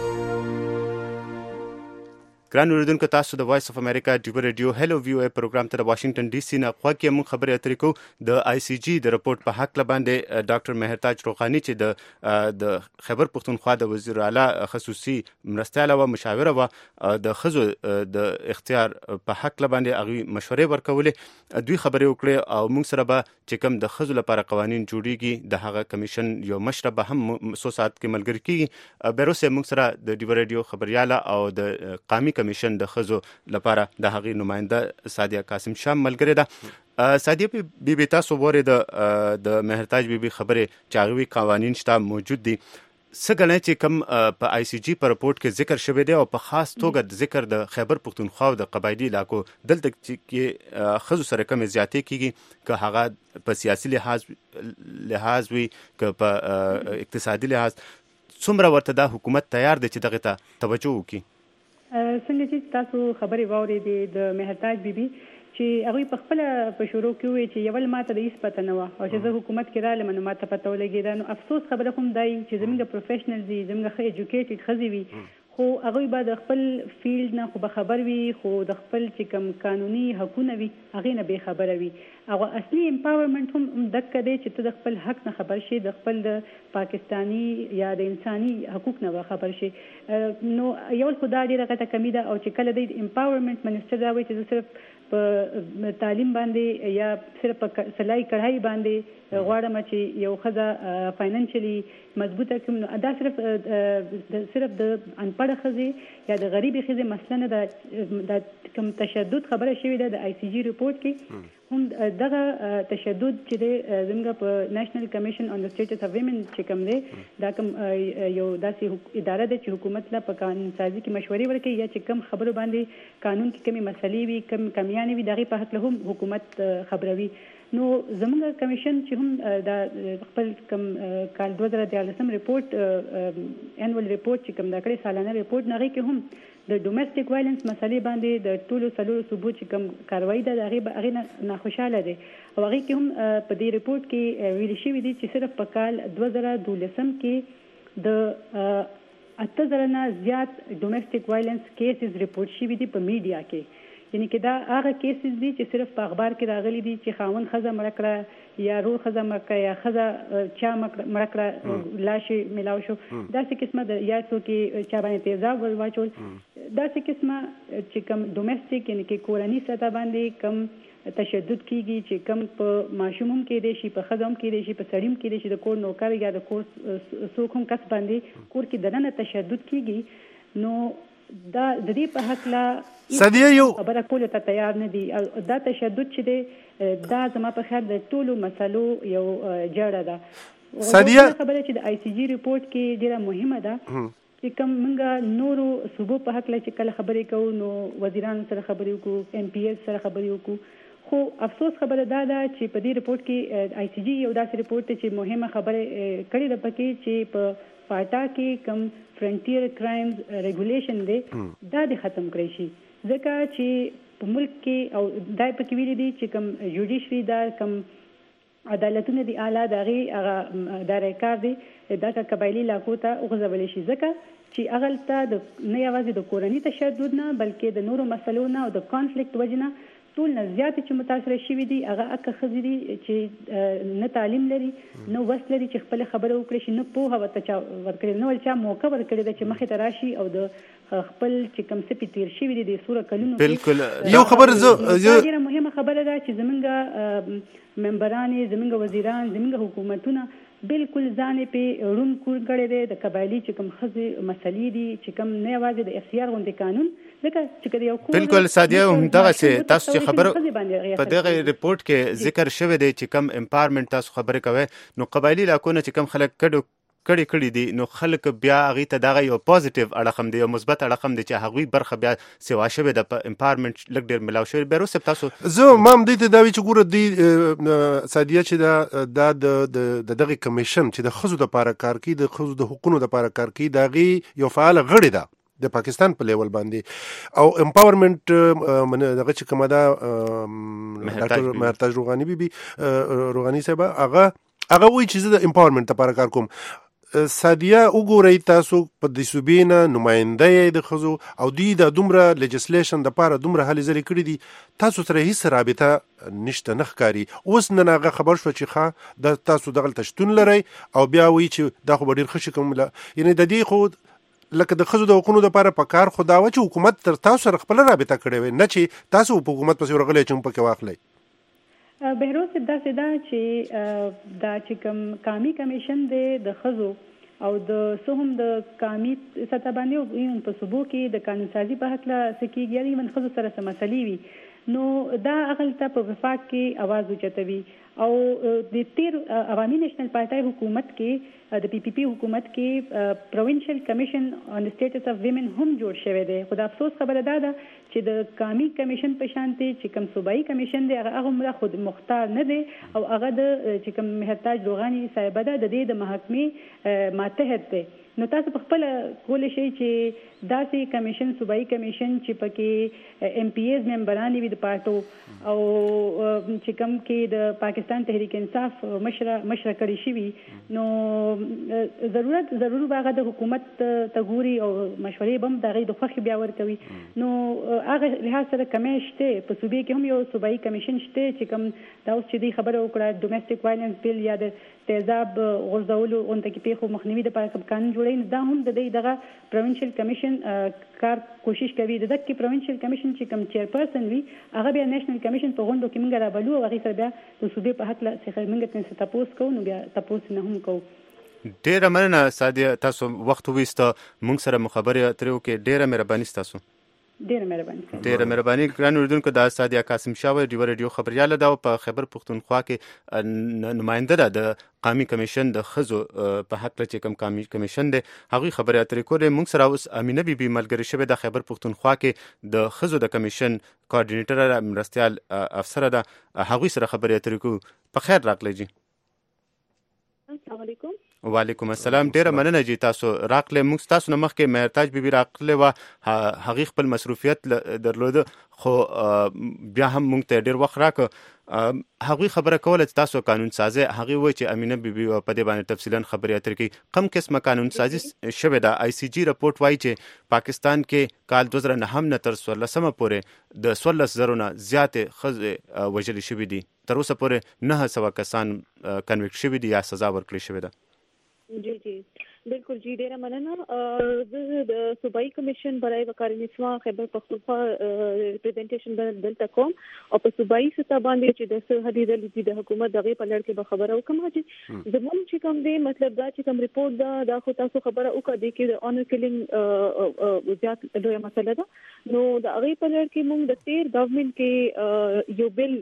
ګران اوریدونکو تاسو د وایس اف امریکا ډیو رادیو هلو ویو پروګرام ته د واشنگټن ډي سي نه خو کې موږ خبرې اترې کوو د آی سی جی د رپورت په حق باندې ډاکټر مهرتاج روغانی چې د خیبر پښتونخوا د وزیر اعلی خصوصي مرستيال او مشاور و د خزو د اختیار په حق باندې هغه مشورې ورکولې دوی خبرې وکړې او موږ سره به چې کوم د خزو لپاره قوانين جوړیږي د هغه کمیشن یو مشر به هم 100 ساعت کې ملګری کیږي بیروسه موږ سره د ډیو رادیو خبرياله او د قومي کمیشن د خزو لپاره د هغې نماینده سادیا قاسم شام ملګری ده سادیا بیبي تاسو وره د مهرتاج بیبي خبره چاغوي قوانين شته موجود دي څنګه چې کوم په آی سی جی پر رپورت کې ذکر شوی دی او په خاص توګه ذکر د خیبر پښتونخوا او د قبایلی علاقو دلته کې خزو سره کوم زیاتې کیږي که هغه په سیاسي لحاظ وي که په اقتصادي لحاظ څومره ورته د حکومت تیار دی چې دغه ته توجه وکړي څنګه چې تاسو خبرې واورېدې د مهرتاج بیبي چې هغه په خپل په شروع کې وی چې یول ماته د هیڅ پته نه و او چې زه حکومت کې رالم نو ماته پته ولګېده نو افسوس خبره هم دی چې زموږ پروفیشنل دي زموږ ښه ایجوکیټډ خزي وي خو هغه به د خپل فیلډ نه خو به خبر وي خو د خپل چې کوم قانوني حقونه وي هغه نه به خبره وي او اصلي امپاورمنت هم دغه دی چې ته د خپل حق نه خبر شې د خپل د پاکستانی یا د انساني حقوق نه خبر شې نو یو خدای دې راته کمی ده او چې کله د امپاورمنت منسټر دا وایي چې صرف په تعلیم باندې یا صرف په سلای کړهای باندې غواړم چې یو خزه فاینانشلی مضبوطه کوم نو دا صرف د انپړه خزه یا د غریبي خزه مسله نه د کوم تشدد خبره شوې ده د آی سی جی ریپورت کې هم دغه تشدد چې زموږ په نېشنل کمیشن اون د سټیټس اف ویمن چې کوم دی دا کوم یو داسې اداره ده چې حکومت لا په قانون سازي کې مشورې ورکوي یا چې کوم خبرو باندې قانون کې کومې مسلې وي کوم کمیانې وي دغه په حق له هم حکومت خبروي نو زموږ کمیشن چې هم د خپل کم کال 2013 ریپورت انوال ریپورت چې کوم دا کړی سالانه ریپورت نغې کې هم د ډومېسټک وایلنس مسلې باندې د ټولو څلورو صوبو چې کوم کاروایی ده هغه نه خوشاله دي او هغه کې هم په دې ریپورت کې ویل شوی دي چې صرف په کال 2012 کې د 8000 نه زیات ډومېسټک وایلنس کیسز ریپورت شوی دي په میډیا کې یعنی کې دا هغه کیسز دي چې صرف په اخبار کې راغلي دي چې خاوند ښځه مړه کړه یا رور ښځه مړه کړه یا ښځه چا مړه کړه لاش ملاو شو داسې قسمه د یا څوک چا باندې تیزاب واچول داسې قسمه چې کوم ډومېسټک یعنی کې کورنۍ سطح باندې کم تشدد کیږي چې کم په ماشوم هم کې دي شي په ښځه هم کې دي شي په سړی هم کې دي شي د کور نوکر یا د کور څوک هم کس باندې کور کې دننه تشدد کیږي نو دا د دې په حق لا سادیه یو خبره کولو ته تیار نه دي دا تشدد چې دی دا زما په خیال د ټولو مسلو یو جړه ده سادیه خبره چې د آی سی جی ریپورت کې ډیره مهمه ده چې کوم موږ نورو صوبو په حق لا چې کله خبرې کوو نو وزیرانو سره خبرې وکړو ام پی ایس سره خبرې وکړو خو افسوس خبره دا ده چې په دې ریپورت کې آی سی جی یو داسې ریپورت چې مهمه خبره کړې ده پکې چې په پاټا کې کم فرنټیر کرایمز ریګولیشن دی دا د ختم کړی شي ځکه چې په ملک کې او دای پکې ویلي دي چې کم جوډیشري دا کم عدالتونه دی اعلی دغه د ریکار دی دا قبایلی علاقو ته وغځول شي ځکه چې هغه ته د نه یوازې د کورنۍ تشدد نه بلکې د نورو مسلو نه او د کانفلیکټ وجنه ټول نه زیات چې متاثر شوي دي هغه اکه خزي دي چې نه تعلیم لري نو وس لري چې خپل خبره وکړي شي نه پوهه ورته ورکړي نو چا موقع ورکړي چې مخې ته راشي او د خپل چې کوم څه تیر شوي دي د سوره کلونو بالکل یو خبر ډیره مهمه خبره ده چې زمونږ ممبران زمونږ وزیران زمونږ حکومتونه بالکل ځان په رون کور کړي دي د قبایلی چې کوم خزي مسلې دي چې کوم نه یوازې د اختیار غونډې قانون بالکل سادیه هم دغه چې تاسو چې خبر په دغه ریپورت کې ذکر شوی دی چې کم امپاورمنت تاسو خبرې کوي نو قبایلی علاقونه چې کم خلک کړي دي نو خلک بیا هغه ته دغه یو پوزټیو اړه هم دی یو مثبت اړه هم دی چې هغه برخه بیا سیوا شوی د امپاورمنت لګ ډیر ملاو شوی بیروس تاسو زه مام دې ته دا وی چې ګوره دی سادیه چې دا د دغه کمیشن چې د خزو د لپاره کار کوي د خزو د حقوقو لپاره کار کوي دغه یو فعال غړي ده د پاکستان په لیول باندې او امپاورمنت دغه چې کومه ده ډاکټر مهرتاج روغانی بي روغانی صاحب هغه وایي چې د امپاورمنت لپاره کار کوم سادیه وګورئ تاسو په د صوبینه نماینده د خزو او د دومره لیجسلیشن د لپاره دومره هلي ځلې کړې دي تاسو سره هیڅ رابطه نشته نه ښکاري اوس نن هغه خبر شو چې د تاسو دغه تشتون لري او بیا وایي چې دا خو ډیر ښه کوم یعنی د دې خو لکه د خزو د حقوقو لپاره په کار خو دا و چې حکومت تر تاسو سره خپل رابطه کړې وي نه چې تاسو په حکومت پسې ورغلې چې په کې واخلې بهروز دا چې دا چې کوم قومي کمیشن دی د خزو او د سهم د قومي سطح باندې او په صوبو کې د قانون سازي په حق لا سکیږي یعنی من خزو سره مسلې وي نو دا اغل ته په وفاق کې आवाज اوچتوي او د تیر عوامي نېشنل پارټي حکومت کې د پی پی پی حکومت کې پروینشل کمیشن آن سټیټس اف ویمن هم جوړ شوی دی خو د افسوس خبره ده چې د قومي کمیشن په شانتي چې کوم صوبایي کمیشن دی هغه عمره خود مختار نه دی او هغه د چې کوم مهرتاج روغانی صاحب ده د دې د محکمې ماتحت دی نو تاسو په خپل کولای شئ چې داسې کمیشن صوبایي کمیشن چې پکې ام پی ایز ممبران وي د پارټو او چې کوم کې د پاکستان تحریک انصاف مشره کړی شي نو ضرور باغه د حکومت تګوري او مشورې بم دغه د خوخي بیا ورکوي نو هغه لحاظ سره کمیشته په صوبې کې هم یو صوبایي کمیشن شته چې کوم دا اوس چې دی خبره وکړه ډومېسټک وایلنس بیل یا د تیزاب غورځولو اونته کې پیښو مخنیوي د پاره قانون جوړین دا هم د دغه پروینشل کمیشن کار کوشش کوي د دغه پروینشل کمیشن چې کوم چیرپرسن وي هغه بیا نېشنل کمیشن په غونډو کې موږ رابلو او هغه سره بیا د صوبې په حق لا څخه موږ ته تاسو کوو نو بیا تاسو نه هم کوو ډیره مننه سادیه تاسو وخت وېسته موږ سره مخابره ترې وکړه ډیره مهرباني تاسو ډېره مهرباني ګران اوریدونکو. دا سادیا قاسم شاه ډیو رادیو خبريال ده او په خیبر پښتونخوا کې نماینده ده د قومي کمیشن د خزو په حق له کوم قومي کمیشن ده هغه خبري اترې کولې. موږ سره اوس امینه بیبي ملګری شوه د خیبر پښتونخوا کې د خزو د کمیشن کوارډینیټر مرستيال افسر ده. هغه سره خبري اترې کو. په خیر راغلی جی. السلام علیکم. وعلیکم السلام. ډیره مننه جی تاسو راغله. موږ تاسو نه مخکې مهرتاج بیبي راغله و هغه خپل مصروفیت درلود خو بیا هم موږ ته ډیر وخت راک. هغه خبره کوله تاسو قانون سازي هغه و چې امینه بیبي په دې باندې تفصیلا خبري اترې کوي. کم قسمه قانون سازي شوه دا آی سی جی رپورت وایي چې پاکستان کې کال 2009 نه تر 16 پورې د 16,000 نه زیات خزه وژل شوې دي. تر اوسه پورې 900 کسان کنویکټ شوي دي یا سزا ورکړل شوې ده. جی بالکل جی ډیره مننه. د صوبایي کمیشن برای وقار نسوا خیبر پختونخوا ریپرزنټیشن دلته کوم او په صوبایي سطح باندې چې د سرحدي ډلې د حکومت دغه په لړ کې به خبره وکم چې زموږ چې کوم دی مطلب دا چې کوم ریپورت دا خو تاسو خبره وکړه د کې د اونر کیلینګ زیات لویه مسله ده. نو د هغه په لړ کې موږ د تیر گورنمنت کې یو بل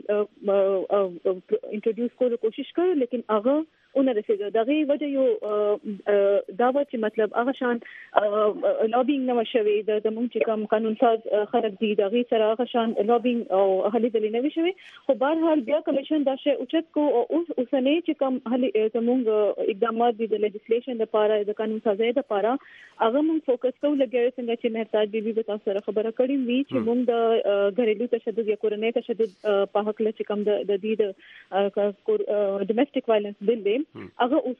انټروډیوس کولو کوشش کړو لیکن هغه اون رسیدو. دغه وجه یو داوا چې مطلب هغه شان لابینګ نه شوي د موږ چې کوم قانون ساز خلک دي دغه سره هغه شان لابینګ او هلي دلی نه شوي. خو بهر حال بیا کمیشن دا شی اوچت کو او اوسنه چې کوم هلي زموږ اقدامات دي د لیجسلیشن لپاره د قانون سازي لپاره هغه موږ فوکس کوو. لګي څنګه چې مهرتاج بیبي به تاسو سره خبره کړې وی چې موږ د غریلو تشدد یا کورنۍ تشدد په حق له چې کوم د دې د ډومېسټک وایلنس بل دی هغه اوس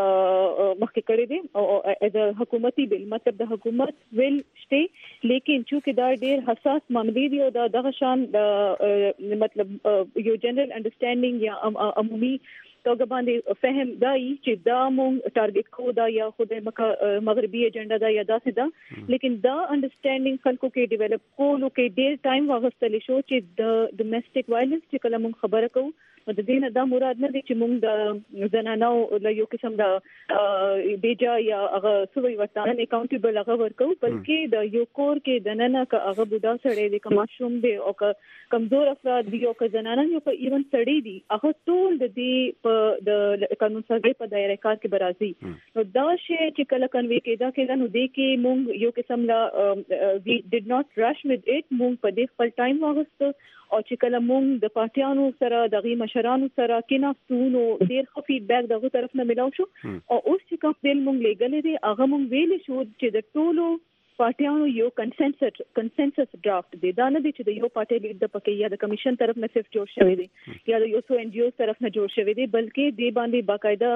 مخکې کړی دی او د حکومتي بل مطلب د حکومت ویل شته لیکن چې دا ډېر حساس معاملې دی او دغه شان مطلب یو جنرال انډرستانډینګ یا عمومي توګه باندې فهم دای چې دا مونږ ټارګټ کو دا یا خدای مغربي ایجنډا دا یا داسې دا لیکن دا انډرستانډینګ خلکو کې ډیولپ کولو کې ډېر ټایم واغستلی شو چې د ډومېسټک وایلنس چې کله مونږ خبره کوو د دې نه دا مراد نه دی چې مونږ د زنانو له یو قسم د بیجا یا هغه سوي ورتان اکاونټیبل هغه ورکو بلکې د یو کور کې د نن کا هغه بوډا سړی دی کما شوم دی او کمزور افراد دی او زنانه یو په ایون سړی دی هغه ټول د دې د قانون سازي په دایره کار کې برازي. نو دا شی چې کله کنوي کېدا نو دې کې مونږ یو قسم لا وی ډډ ناٹ رش وذ اټ مونږ په دې خپل ټایم واغست او چې کله مونږ د پارټیانو سره دغه مشرانو سره کیناستونو ډیر ښه فیډبیک دغه طرف نه ملاو شو او اوس چې کوم بل مونږ لګلې دي هغه مونږ ویل شو چې د ټولو پارټیانو یو کنسنسس ډرافټ دی. دا نه دی چې د یو پارټي لیډ د پکې یا د کمیشن طرف نه صرف جوړ شوی دی یا د یو څو ان جی او طرف نه جوړ شوی دی بلکې دی باندې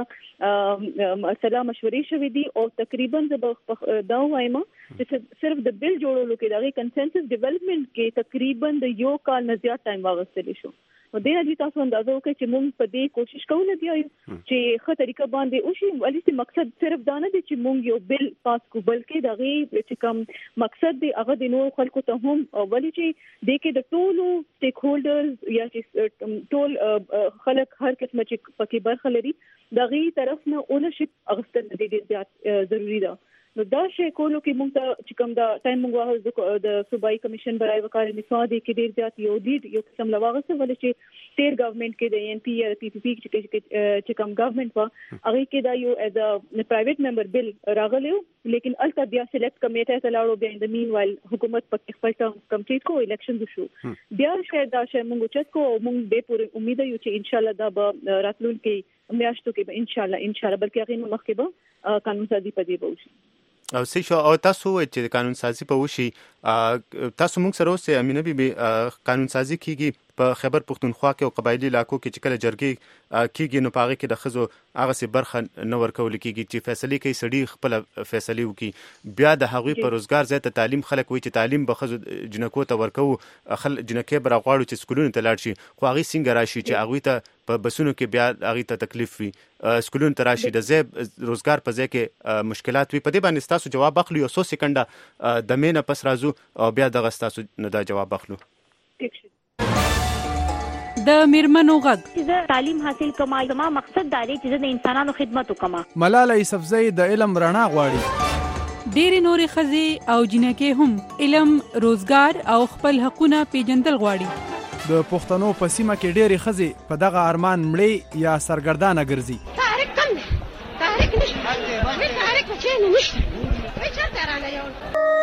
باقاعده سلا مشورې شوی دی او تقریبا دا وایم چې صرف د بل جوړولو کې دغه کنسنسس ډیولپمنٹ کې تقریبا د یو کال نه زیات ټایم واغستلی شو. نو د دې تاسو اندازه وکړئ چې موږ په دې کوشش کوو دی چې ښه طریقه باندې او شي ولې چې مقصد صرف دا نه دی چې موږ یو بل پاس کو بلکې دغه چې کوم مقصد دی هغه د نور خلکو ته هم ولې چې د کې د ټولو سټیک هولډرز یا چې ټول خلک هر قسمه چې پکې برخه لري دغه طرف نه اونرشپ اغستل ډېر زیات ضروری ده. نو دا شی کولو کې موږ ته چې کوم دا ټایم موږ د صوبایي کمیشن برای وقار نسوا دی کې ډیر زیات یو لیډ یو قسم لواغسه ولې چې تیر گورنمنت کې د ان پی یا پی پی پی چې کوم گورنمنت وا هغه کې دا یو ایز ا پرایویټ ممبر بل راغلیو لیکن الته بیا سلیکټ کمیټه ته لاړو بیا د مین وایل حکومت په خپل ټرم کمپلیټ کو الیکشن شو بیا شاید دا شی موږ چت کو موږ به پوره امید یو چې ان شاء الله دا به راتلونکي میاشتو کې ان شاء الله بلکې هغه مخکې به قانون سازي پدې به وشي. او سی شو او تاسو چې قانون سازي په وشي تاسو موږ سره اوسه امینه بیبي قانون سازي کیږي په خیبر پښتونخوا کې او قبایلی علاقو کې چې کله جرګې کیږي نو پاره کې د خزو هغه سي برخه نه ورکول کیږي چې فیصله کوي سړي خپل فیصله وکي بیا د هغوی په روزګار ځای ته تعلیم خلک وي چې تعلیم به خزو جنکو ته ورکو جنکې بر غواړو چې سکولونو ته لاړ شي خو هغه څنګه راشي چې هغوی ته په بسونو کې بیا هغه ته تکلیف وي سکولونو ته راشي د روزګار په ځای کې مشکلات وي په دې باندې تاسو جواب اخلو یو 100 سکند د مینه پس رازو او بیا دغه تاسو نه دا جواب اخلو. د میرمنو غږ چې تعلیم حاصل کما زما مقصد دا دی چې د انسانانو خدمت وکما. ملاله یوسفزۍ د علم رڼا غواړي. ډېرې نورې ښځې او جنکې هم علم، روزګار او خپل حقونه پیژندل غواړي. د پښتنو په سیمه کې ډېرې ښځې په دغه ارمان مړې یا سرګردانه ګرځي. تحریک کم دی، تحریک نشته، تحریک چېرې نشته، چېرته رانه یو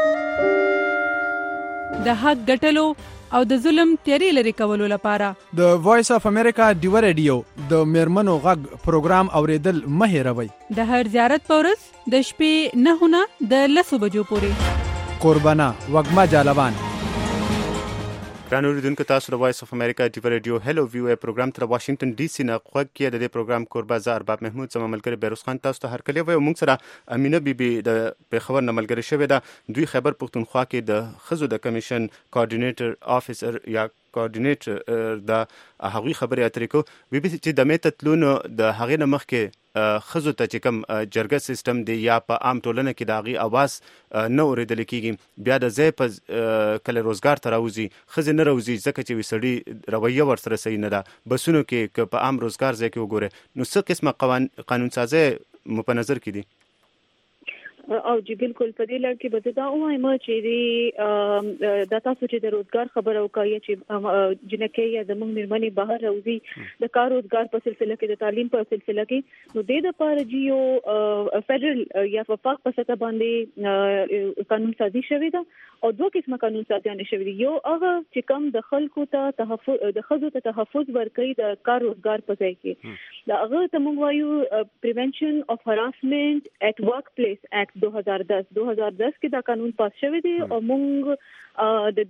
د حق ګټلو او د ظلم تیارې لرې کولو لپاره د وایس اف امریکا ډیو ریډیو د میرمنو غږ پروګرام اوریدل مه هېروئ. د هر زیارت په ورځ د شپې 9 نه د 10 بجو پورې. قربانه وږمه جالبان. ګران اوریدونکو، تاسو د وایس اف امریکا ډیو ریډیو هلو ویو پروګرام تر واشنگټن ډي سي نه خوږ کې د دې پروګرام کوربه زه ارباب محمود زما ملګری بیروز خان تاسو ته هرکلی وایو. موږ سره امینه بیبي د پیښور نه ملګری شوې ده. دوی خیبر پښتونخوا کې د ښځو د کمیشن کوارډینیټر افیسر یا کوارډینیټر د هغوی خبرې اترې کو. بي بي چې د مې تلونو د هغې نه مخکې ښځو ته چې کوم جرګه سیستم دی یا په عام ټولنه کې د هغې اواز نه اورېدل کېږي، بیا د ځای په کله روزګار ته راوځي ښځې نه راوځي ځکه چې وي سړي رویه ورسره صحیح نه ده. بسونو کې که په عام روزګار ځای کې وګورئ نو څه قسمه قانون سازی مو په نظر کې دي؟ او جی بالکل په دې لړ کې به دا وایم چې د تاسو چې د روزګار خبره وکړئ چې جنکې یا د موږ مېرمنې بهر راوځي د کار روزګار په سلسله کې، د تعلیم په سلسله کې، نو د لپاره چې یو فدرل یا وفاق په سطح باندې قانون سازي شوی ده او دوه قسمه قانون سازیان شوی دي. یو هغه چې کوم د خلکو ته تحفظ د ښځو ته تحفظ ورکړي د کار روزګار په ځای کې، دا هغه ته موږ وایو پریونشن اف هراسمنٹ ایٹ ورک پلیس ایکټ 2010 کې دا قانون پاس شوی دی او موږ د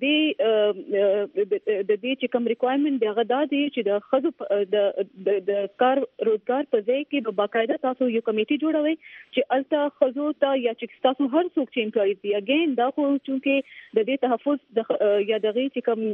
دې چې کوم ریکوایرمنټ دی هغه دا دی چې د ښځو د کار روزګار په ځای کې به باقاعده تاسو یو کمیټي جوړوي چې الته ښځو ته یا چې تاسو هر څوک چې امپلوي دي اگین دا خو چونکې د دې تحفظ یا دغه چې کوم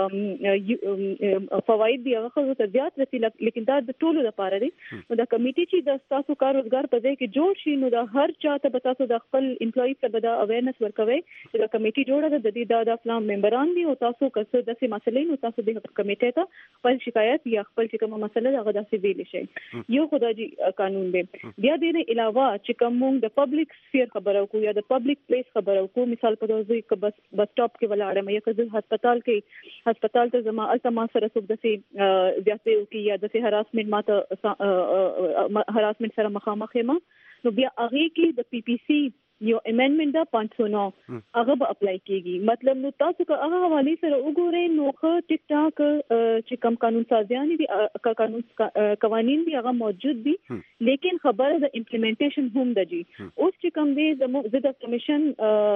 فواید دی هغه ښځو ته زیات رسي، لیکن دا د ټولو لپاره دی. نو دا کمیټي چې د تاسو کار روزګار په ځای کې جوړ شي نو دا هر چا ته به تاسو د خپل امپلوي ته به دا اویرنس ورکوي چې دا کمیټي جوړه ده، د دې د فلان ممبران دي او تاسو که څه داسې مسلې نو تاسو د کمیټې ته خپل شکایت یا خپل چې کومه مسله هغه داسې ویل شي. یو خدای قانون دی. بیا د نه علاوه چې کوم د پبلک سفیر خبرو کو یا د پبلک پلیس خبرو کو، مثال په توګه چې بس سټاپ کې ولاړم یا که هسپتال ته زما التما سره څوک داسې زیاتې وکړي یا داسې هراسمنټ سره مخامخ یم، نو بیا هغه کې د پی پی سی یو امندمنت دا 509 هغه به اپلای کیږي. مطلب نو تاسو که هغه حواله سره وګورئ نو خو ټیک ټاک چې کوم قانون سازیان دي قوانین دي هغه موجود دي، لیکن خبره د امپلیمنټیشن هم ده. جی اوس چې کوم دی زموږ د کمیشن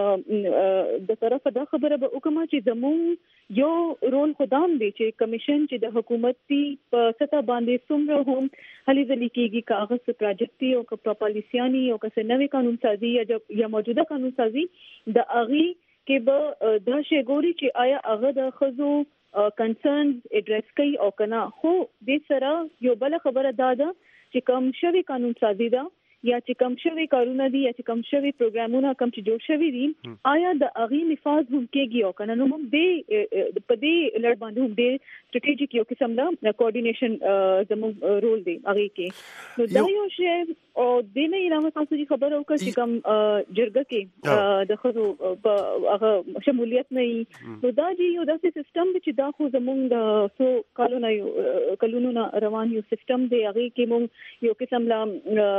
د طرفه دا خبره به وکړم چې زموږ یو رول خدام دی چې کمیشن چې د حکومتي په سطح باندې څومره هم هلي ځلي کیږي، کاغذ پروجیکټي او که پالیسیانی او که نوې قانون سازي یا موجوده قانون سازي د اغي کې به دا شی ګوري چې آیا هغه د ښځو کنسرنز اډریس کوي او کنه. خو د سره یو بل خبره دا ده چې کوم شوی قانون سازي ده یا چې کوم شوی کارونه دي یا چې کوم شوی پروګرامونه کوم چې جوړ شوی دي آیا د اغي نفاذ هم کېږي او کنه. نو هم د په دې لړ باندې هم د سټریټیجیک یو قسم لا کوارډینیشن زموږ رول دی اغي کې. نو دا یو شی او د نه علاوه تاسو چې خبره وکړه چې کوم جرګه کې د خزو په هغه شمولیت نه نو دا یو داسې سیستم چې دا خو زموږ د سو کلونو روان یو سیستم دی اغي کې موږ یو قسم لا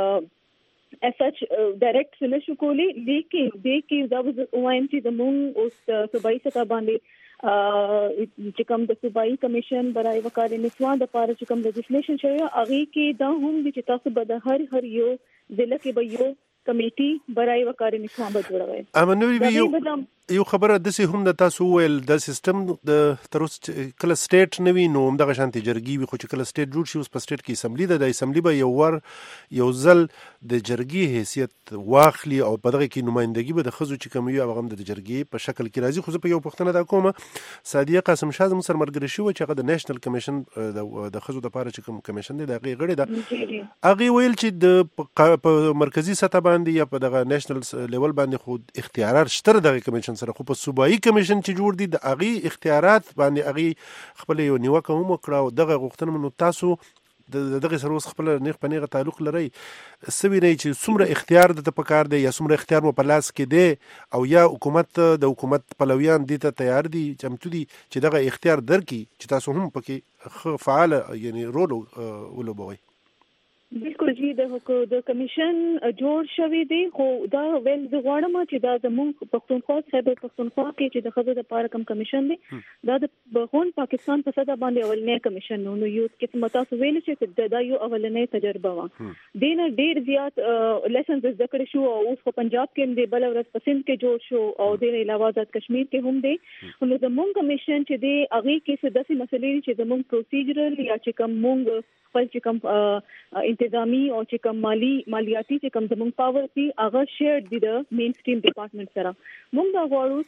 SH ډایرکټ نشو کولی، لیکن د کې دا وایم چې د مونږ اوس صوبایي سطح باندې چې کوم د صوبایي کمیشن برای وکالت نسوان د لپاره چې کوم لیجسلیشن شوی هغه کې دا هم چې تاسو به د هر یو ضلع کې به یو کمیټي برای وکالت نسوان به جوړوي. امنوي یو خبره د سه هم د تاسو ویل د سیستم د تروس کله سټیټ نوي نو دغه شانتي جرګي وي، خو چې کله سټیټ جوړ شي اوس په سټیټ کې اسمبلی ده، د اسمبلی به یو ځل د جرګي حیثیت واخلي او په دغه کې نمائندګي به د خزو چې کوم یو هغه د جرګي په شکل کې راځي. خو په یو پښتنه دا کومه سادیه قاسم شاه زموږ سره مرګري شو چې هغه د نېشنل کمیشن د خزو د لپاره چې کوم کمیشن دی د هغه غړي ده، هغه ویل چې د مرکزی سطح باندې یا په دغه نېشنل لیول باندې خو اختیارات شته دغه کمیشن سره، خو په صوبایي کمیشن چې جوړ دي د اغي اختیارات باندې اغي خپل یو نیوکه هم وکړه او دغه غوښتنه نو تاسو دغه سره اوس خپل نیغ په نیغه تعلق لري سوي نه چې څومره اختیار د پکار دی یا څومره اختیار مو په لاس کې دی او یا حکومت پلویان دي ته تیار دي چمتو دي چې دغه اختیار درکړي چې تاسو هم پکې فعال یعنی رول ولوبوي. بالکل جی د کمیشن جوړ شوی دی خو دا ویل د غواړم چې دا زموږ پښتونخوا خیبر پښتونخوا کې چې د خزو د پاره کم کمیشن دی دا د بغون پاکستان په صدا باندې اولنې کمیشن نو یو کې متاسو ویل چې دا یو اولنې تجربه و دینه ډیر زیات لیسنز ذکر شو او اوس په پنجاب کې د بل ورځ په سند کې جوړ شو او د علاوه د کشمیر کې هم دی نو زموږ کمیشن چې دی هغه کې څه داسې مسلې چې زموږ پروسیجرل یا چې کوم مونږ خپل چې کوم انتظامی او چې کوم مالیاتي چې کوم زموږ پاور دي هغه شیر دي د مین سټریم ډپارټمنټ سره موږ دا غواړو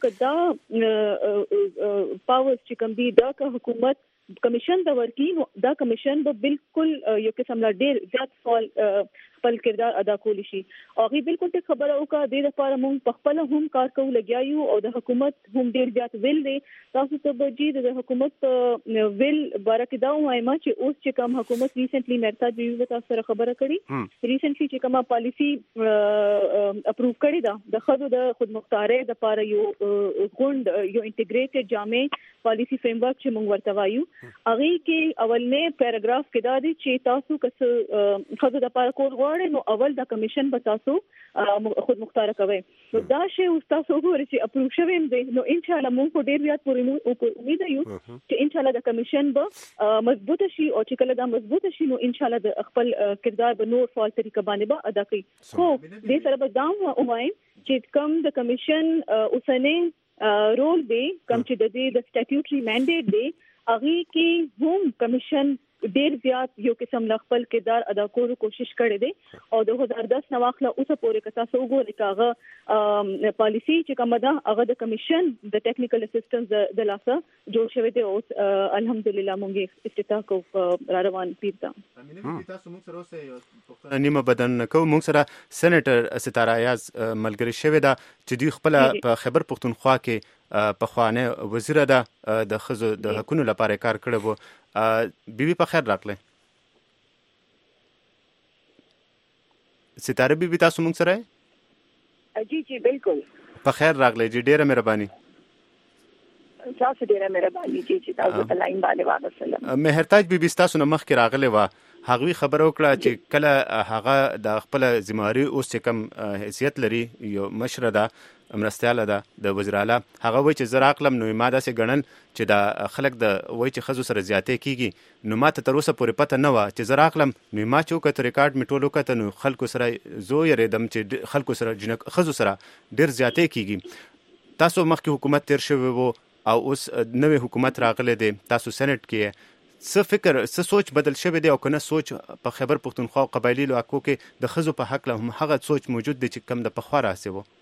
کدا پاور چې کوم دي د حکومت کمیشن د ورکی نو دا کمیشن به بالکل یو قسم لا ډیر زیات فعال خپل کردار ادا کولی شي او غي بالکل ته خبره وکړه د لپاره موږ په خپل هم کار کوو لګیایو او د حکومت هم ډیر زیات ویل دی تاسو ته به جی د حکومت ویل بارکه دا وایم چې اوس چې کوم حکومت ریسنټلی مرتا جوړ تاسو سره خبره کړي ریسنټلی چې کومه پالیسی اپروو کړی دا د خود د خودمختارۍ د لپاره یو غوند یو انټیګریټډ جامع پالیسی فریم ورک چې موږ ورته وایو هغه کې اولنې پیراګراف کې دا دی چې تاسو کس خود د لپاره کول نو اول د کمیشن به تاسو خود مختار کوي نو دا شی تاسو وګورئ چې اپروو شویم دی نو ان شاء الله موږ ډیر زیات پورې امید یو چې ان شاء الله د کمیشن به مضبوط شي او چې کله دا مضبوط شي نو ان شاء الله د خپل کردار به نور فعال طریقه باندې به ادا کوي خو دې سره به دا وایم چې کوم د کمیشن اوسنۍ رول دی کوم چې د دې د سټیټیوټری منډیټ دی هغه کې هم کمیشن ډیر زیات یو قسم لا خپل کردار ادا کولو کوشش کړی دی او 2010 نو واخله اوسه پورې کتا سو وګورئ کاغه پالیسی چې کومه ده هغه د کمیشن د ټیکنیکل اسسټنس د لاسه جوړ شوی دی او الحمدلله موږ افتتاح کو را روان پیدا تاسو موږ سره اوسه نیمه بدن کو موږ سره سېنیټر ستاره ایاز ملګری شوی دا چې دوی خپل په خیبر پښتونخوا کې په خوانه وزیر ده د خزو د حقونو لپاره کار کړی وو بیبي په خیر راغله ستاره بیبي تاسو موږ سره جی بالکل په خیر راغله جی ډیره مهرباني تاسو ډیره مهرباني چې تاسو په لاین باندې واغسلم مهرتاج بیبي تاسو نه مخکې راغله و هغه خبر وکړه چې کله هغه د خپل ذمہواری اوس چې کم حیثیت لري یو مشره ده مرستياله ده د وزیر اعلی هغه وایي چې زه راغلم نو ما داسې ګڼل چې د خلک د وایي چې ښځو سره زیاتې کیږي نو ما ته تر اوسه پورې پته نه وه چې زه راغلم نو ما چې وکړه ریکارډ مې ټول وکړه نو خلکو سره زه یېرېدم چې خلکو سره ښځو سره ډېر زیاتې کیږي تاسو مخکې حکومت تیر شوی وو او اوس نوی حکومت راغلی دی تاسو سېنیټ کې څه فکر څه سوچ بدل شوی دی او کنه سوچ په خیبر پښتونخوا او قبایلی علاقو کې د ښځو په حق له هم هغه سوچ موجود دی چې کم د پخوا راځي وو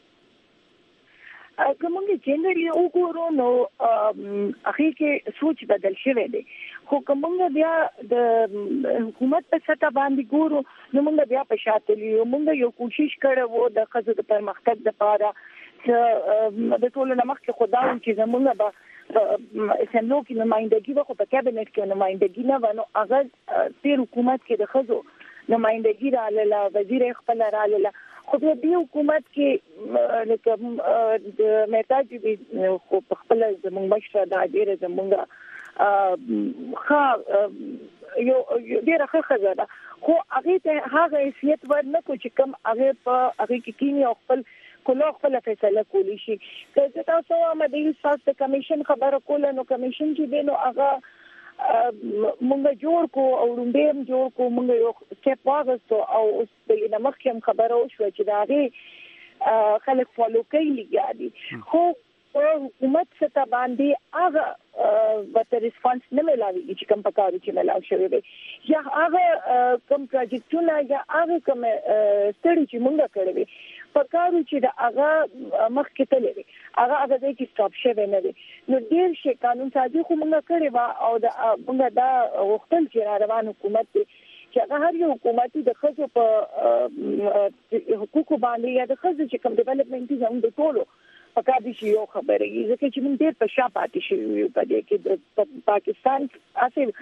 کومه جنرالي وګورو نو هغه کې سوچ بدل شوی دی خو کومه بیا د حکومت په سطح باندې ګورو نو موږ بیا په شاتلی موږ یو کوشش کړو د ښځو د پرمختګ لپاره چې د ټولو نمخ خدا چې زموږ به اسمنو کې نمائندګي وکړو په کابینټ کې نمائندګي نه ونو هغه تیر حکومت کې د ښځو نمائندګي رااله وزیر خپل رااله خو دې حکومت کې لکه د مهتاج خو خپل زموږ مشره د ډیره زموږ یو ډیره ښه ده خو هغه ته هغه حیثیت ورنکو چې کوم هغه په هغه کې کینی خپل کله خپل فیصله کولی شي که تاسو مدیر ساست کمیشن خبره کوله نو کمیشن چې دینو هغه مونږ جوړ کو او روندیم جوړ کو مونږ یو سټپ واغستو او اوس د نمخکم خبره وشو چې دا غي خلک فالو کوي لګیادي خو حکومت څخه باندې هغه وته ریسپانس نه ملاوي چې کوم پکارو چې ملاو شوی دی یا هغه کوم پروجیکټونه یا هغه کوم ستړي چې مونږ کړی پکارو چې دا هغه مخکې تللی هغه د کې سټاپ شوی نه دی نو ډیر شي قانون سازي خو مونږ کړی و او دا مونږ دا وختل چې روان حکومت دی چې هغه هر یو حکومت د ښځو په حقوقو باندې یا د ښځو چې کوم ډیولپمنټ زموږ د ټولو پکار دي چې یو خبره یې ځکه چې موږ ډېر په شا پاتې شوي یو په دې کې د پاکستان اسې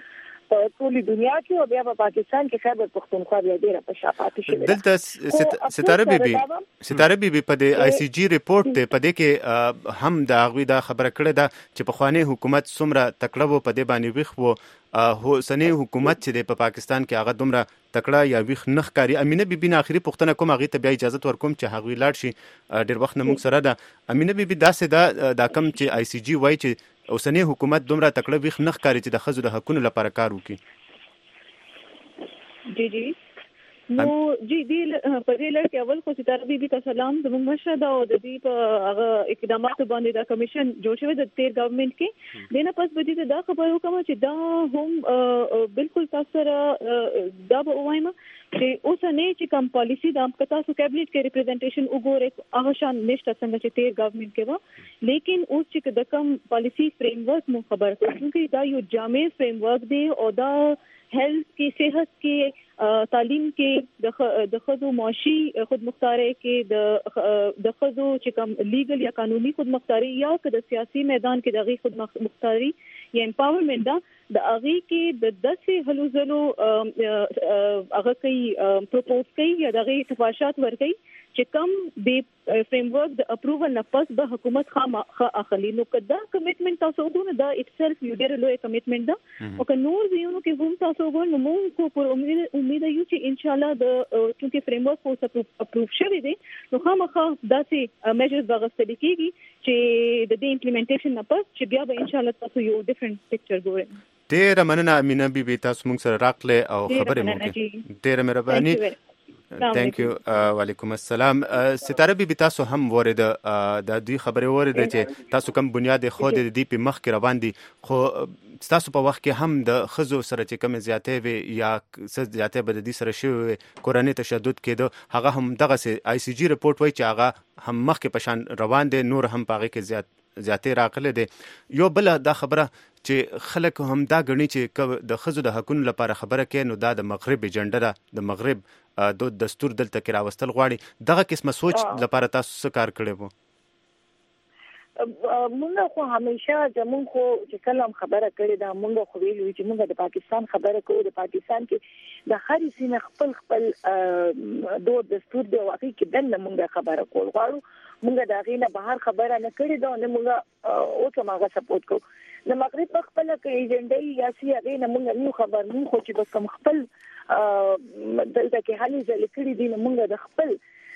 په ټولي دنیا کې او بیا په پاکستان کې خیبر پختونخوا بیا ډیره په شاپات شي. دلته ستاره بیبي په د آی سی جی ریپورت ته په دې کې هم د هغوی دا خبره کړې ده چې په خوانی حکومت څومره تکړه وو په دې باندې ویښ وو حسنی حکومت چې په پاکستان کې هغه دومره تکړه یا ویښ نه ښکاري. امینه بیبي نه اخري پوښتنه کوم هغې ته بیا اجازه ورکوم چې هغوی لاړ شي، ډېر وخت نه موږ سره ده. امینه بیبي داسې دا کم چې آی سی جی وایي چې اوسنی حکومت دومره تکړه ویښ نه ښکاري چې د ښځو د حقونو لپاره کار وکړي. جی نو جی دی په دې لړ کې اول خو ستاره بیبي ته سلام زموږ مشره دا او د دې په هغه اقداماتو باندې دا کمیشن جوړ شوی د تیر ګورنمنت کې دینه پس به دې دا خبر وکم چې دا هم بالکل تاسو سره دا به وایم چې اوس نه چې کوم پالیسی دا تاسو کابینټ کې ریپرزنټیشن وګورئ هغه شان نشته څنګه چې تیر ګورنمنت کې و، لیکن اوس چې د کوم پالیسی فریم ورک مو خبر کوي دا یو جامع فریم ورک دی او دا हेल्थ की सेहत की तालीम के दखदो माशी खुद मुख्तारे के दखदो चिकम लीगल या कानूनी खुद मुख्तारी या क सियासी मैदान के दगी खुद मुख्तारी या एम्पावरमेंट द अगी के 10 से हलुजलो अगर कई प्रपोज कई या दगी सिफारिशात वर गई چې کم د فریم ورک د اپروول نه پس به حکومت خامخا اخلي. نو کدا کمټمنټ تاسو وګورئ دا اټسلف یو ډېر لوی کمټمنټ ده او که نور زیونو کې هم تاسو وګورئ نو موږ کو پر امید یو چې ان شاء الله د چې فریم ورک اوس اپروو شوی دی نو خامخا داسې میجرز واغستل کیږي چې د دې امپلیمنټیشن نه پس چې بیا به ان شاء الله تاسو یو ډیفرنٹ پکچر ګورئ. ډېره مننه امینه بیبي تاسو موږ سره راغله او خبرې مو وکړې، ډېره مهرباني. تhank you. وعلیکم السلام. ستاره بیبي تاسو هم ورید د دوی خبرې ورید چې تاسو کوم بنیاد خو د دې په مخ کې روان دي، خو تاسو په وخت کې هم د خزو سره چې کوم زیاتې وي یا زیاتې به د دې سره شوی کورنۍ تشدد کېدو هغه هم دغه آی سی جی ریپورت وایي چې هغه هم مخ کې پشان روان دي، نور هم پاغه کې زیاتې راغله دي. یو بل دا خبره چې خلک هم دا غني چې د خزو د حقوقو لپاره خبره کوي نو دا د مغرب ایجنډا ده، د مغرب د دستور دلته کې راوستل غواړي. دغه قسمه سوچ لپاره تاسو څه کار کړی وو؟ مونږ خو همیشه زموږ خو چې کله هم خبره کړې ده مونږ خو ویلو چې مونږ د پاکستان خبره کوو، د پاکستان کې د هر سیمه خپل دود دستور دی او هغه کې دنه مونږ خبره کول غواړو. مونږ د هغې نه بهر خبره نه کړې ده نه مونږ اوس هم هغه سپورټ کوو. د مغرب په خپله که ایجنډۍ یا سی هغې نه مونږ نیو خبر مونږ خو چې به کوم خپل دلته کې هلې ځلې کړي دي نو مونږ د خپل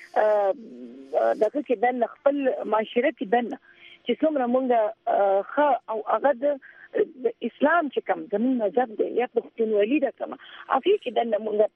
دغه کې دنه خپل معاشره کې دنه چې څومره مونږ ښه او هغه د اسلام چې کوم زموږ مذهب دی یا پښتونولي ده کومه هغې کې دنه مونږ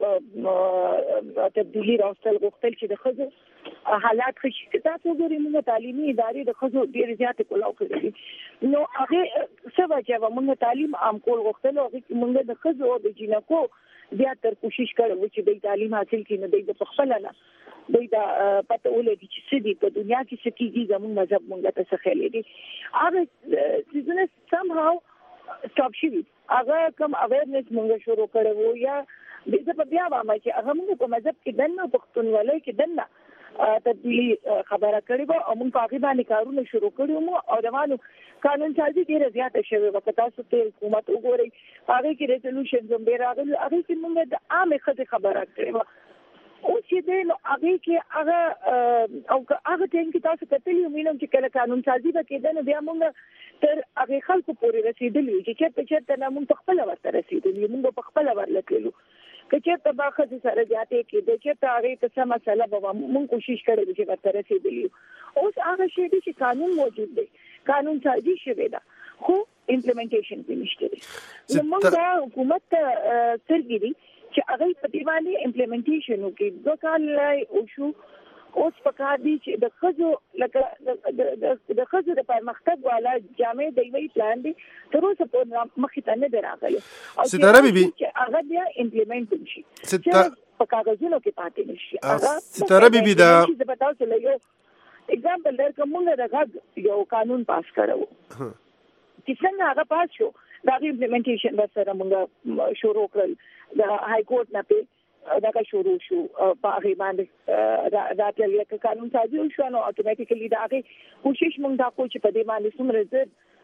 په تبدیلي راوستل غوښتل چې د ښځو حالات ښه شي. تاسو وګورئ مونږ تعلیمي ادارې د ښځو ډېرې زیاتې کلاو کړې دي نو هغې څه وجه وه مونږ تعلیم عام کول غوښتل او هغې کې مونږ د ښځو او د جینکو زیاتر کوشش کړی و چې دوی تعلیم حاصل کړي نو دوی د پخپله نه دوی دا پته ولګي چې څه دي په دنیا کې څه کېږي زموږ مذهب مونږ ته څه ښیلی دي. هغه څیزونه somehow stop شوي، هغه کوم اویرنس مونږ شروع کړی وو یا زه په بیا وایم چې هغه مونږ په مذهب کې دننه پښتونولۍ کې دننه تبدیلي خبره کړې وه او مونږ په هغې باندې کارونه شروع کړي وو او روانو قانون سازي ډېره زیاته شوې وه. که تاسو تېر حکومت وګورئ هغې کې ریزولوشنز هم ډېر راغلي، هغې کې مونږ د عامې ښځې خبره کړې وه. اوس چې دی نو هغې کې هغه او هغه ټایم کې تاسو کتلي وینم چې کله قانون سازي به کېده نو بیا مونږ تر هغې خلکو پورې رسېدلي وي چې چېرته چېرته نه مونږ پخپله ورته رسېدلي یو، مونږ پخپله ورله تللو. که چېرته به ښځې سره زیاتې کېده چېرته هغې ته څه مسله به وه مونږ کوشش کړی دی چې ورته رسېدلي یو. اوس هغه شی دی چې قانون موجود دی، قانون سازي شوې ده خو امپلیمنټیشن پرې نشته دی. نو مونږ دا حکومت ته سترګې دي چې هغه په دې باندې امپلیمنټیشن وکړي. 2 کال وشو، اوس پکار دي چې د ښځو لکه د ښځو د پرمختګ والا جامع د یوې پلان دی تر اوسه پورې مخې ته نه دی راغلی او ستاره بیبي چې هغه بیا امپلیمنټ شي په کاغذونو کې پاتې نشي. ستاره بیبي دا زه به تاسو له یو اگزامپل درکړم. مونږ د غږ یو قانون پاس کړو چې څنګه هغه پاس شو دا امپلیمنټیشن به سره مونږ شروع کړل. د های کورټ نه په دا شروع شو په هغه باندې راتللی که قانون سازي وشو نو اتوماتیکلی دا هغه کوشش مونږ دا کوو چې په دې باندې څومره زر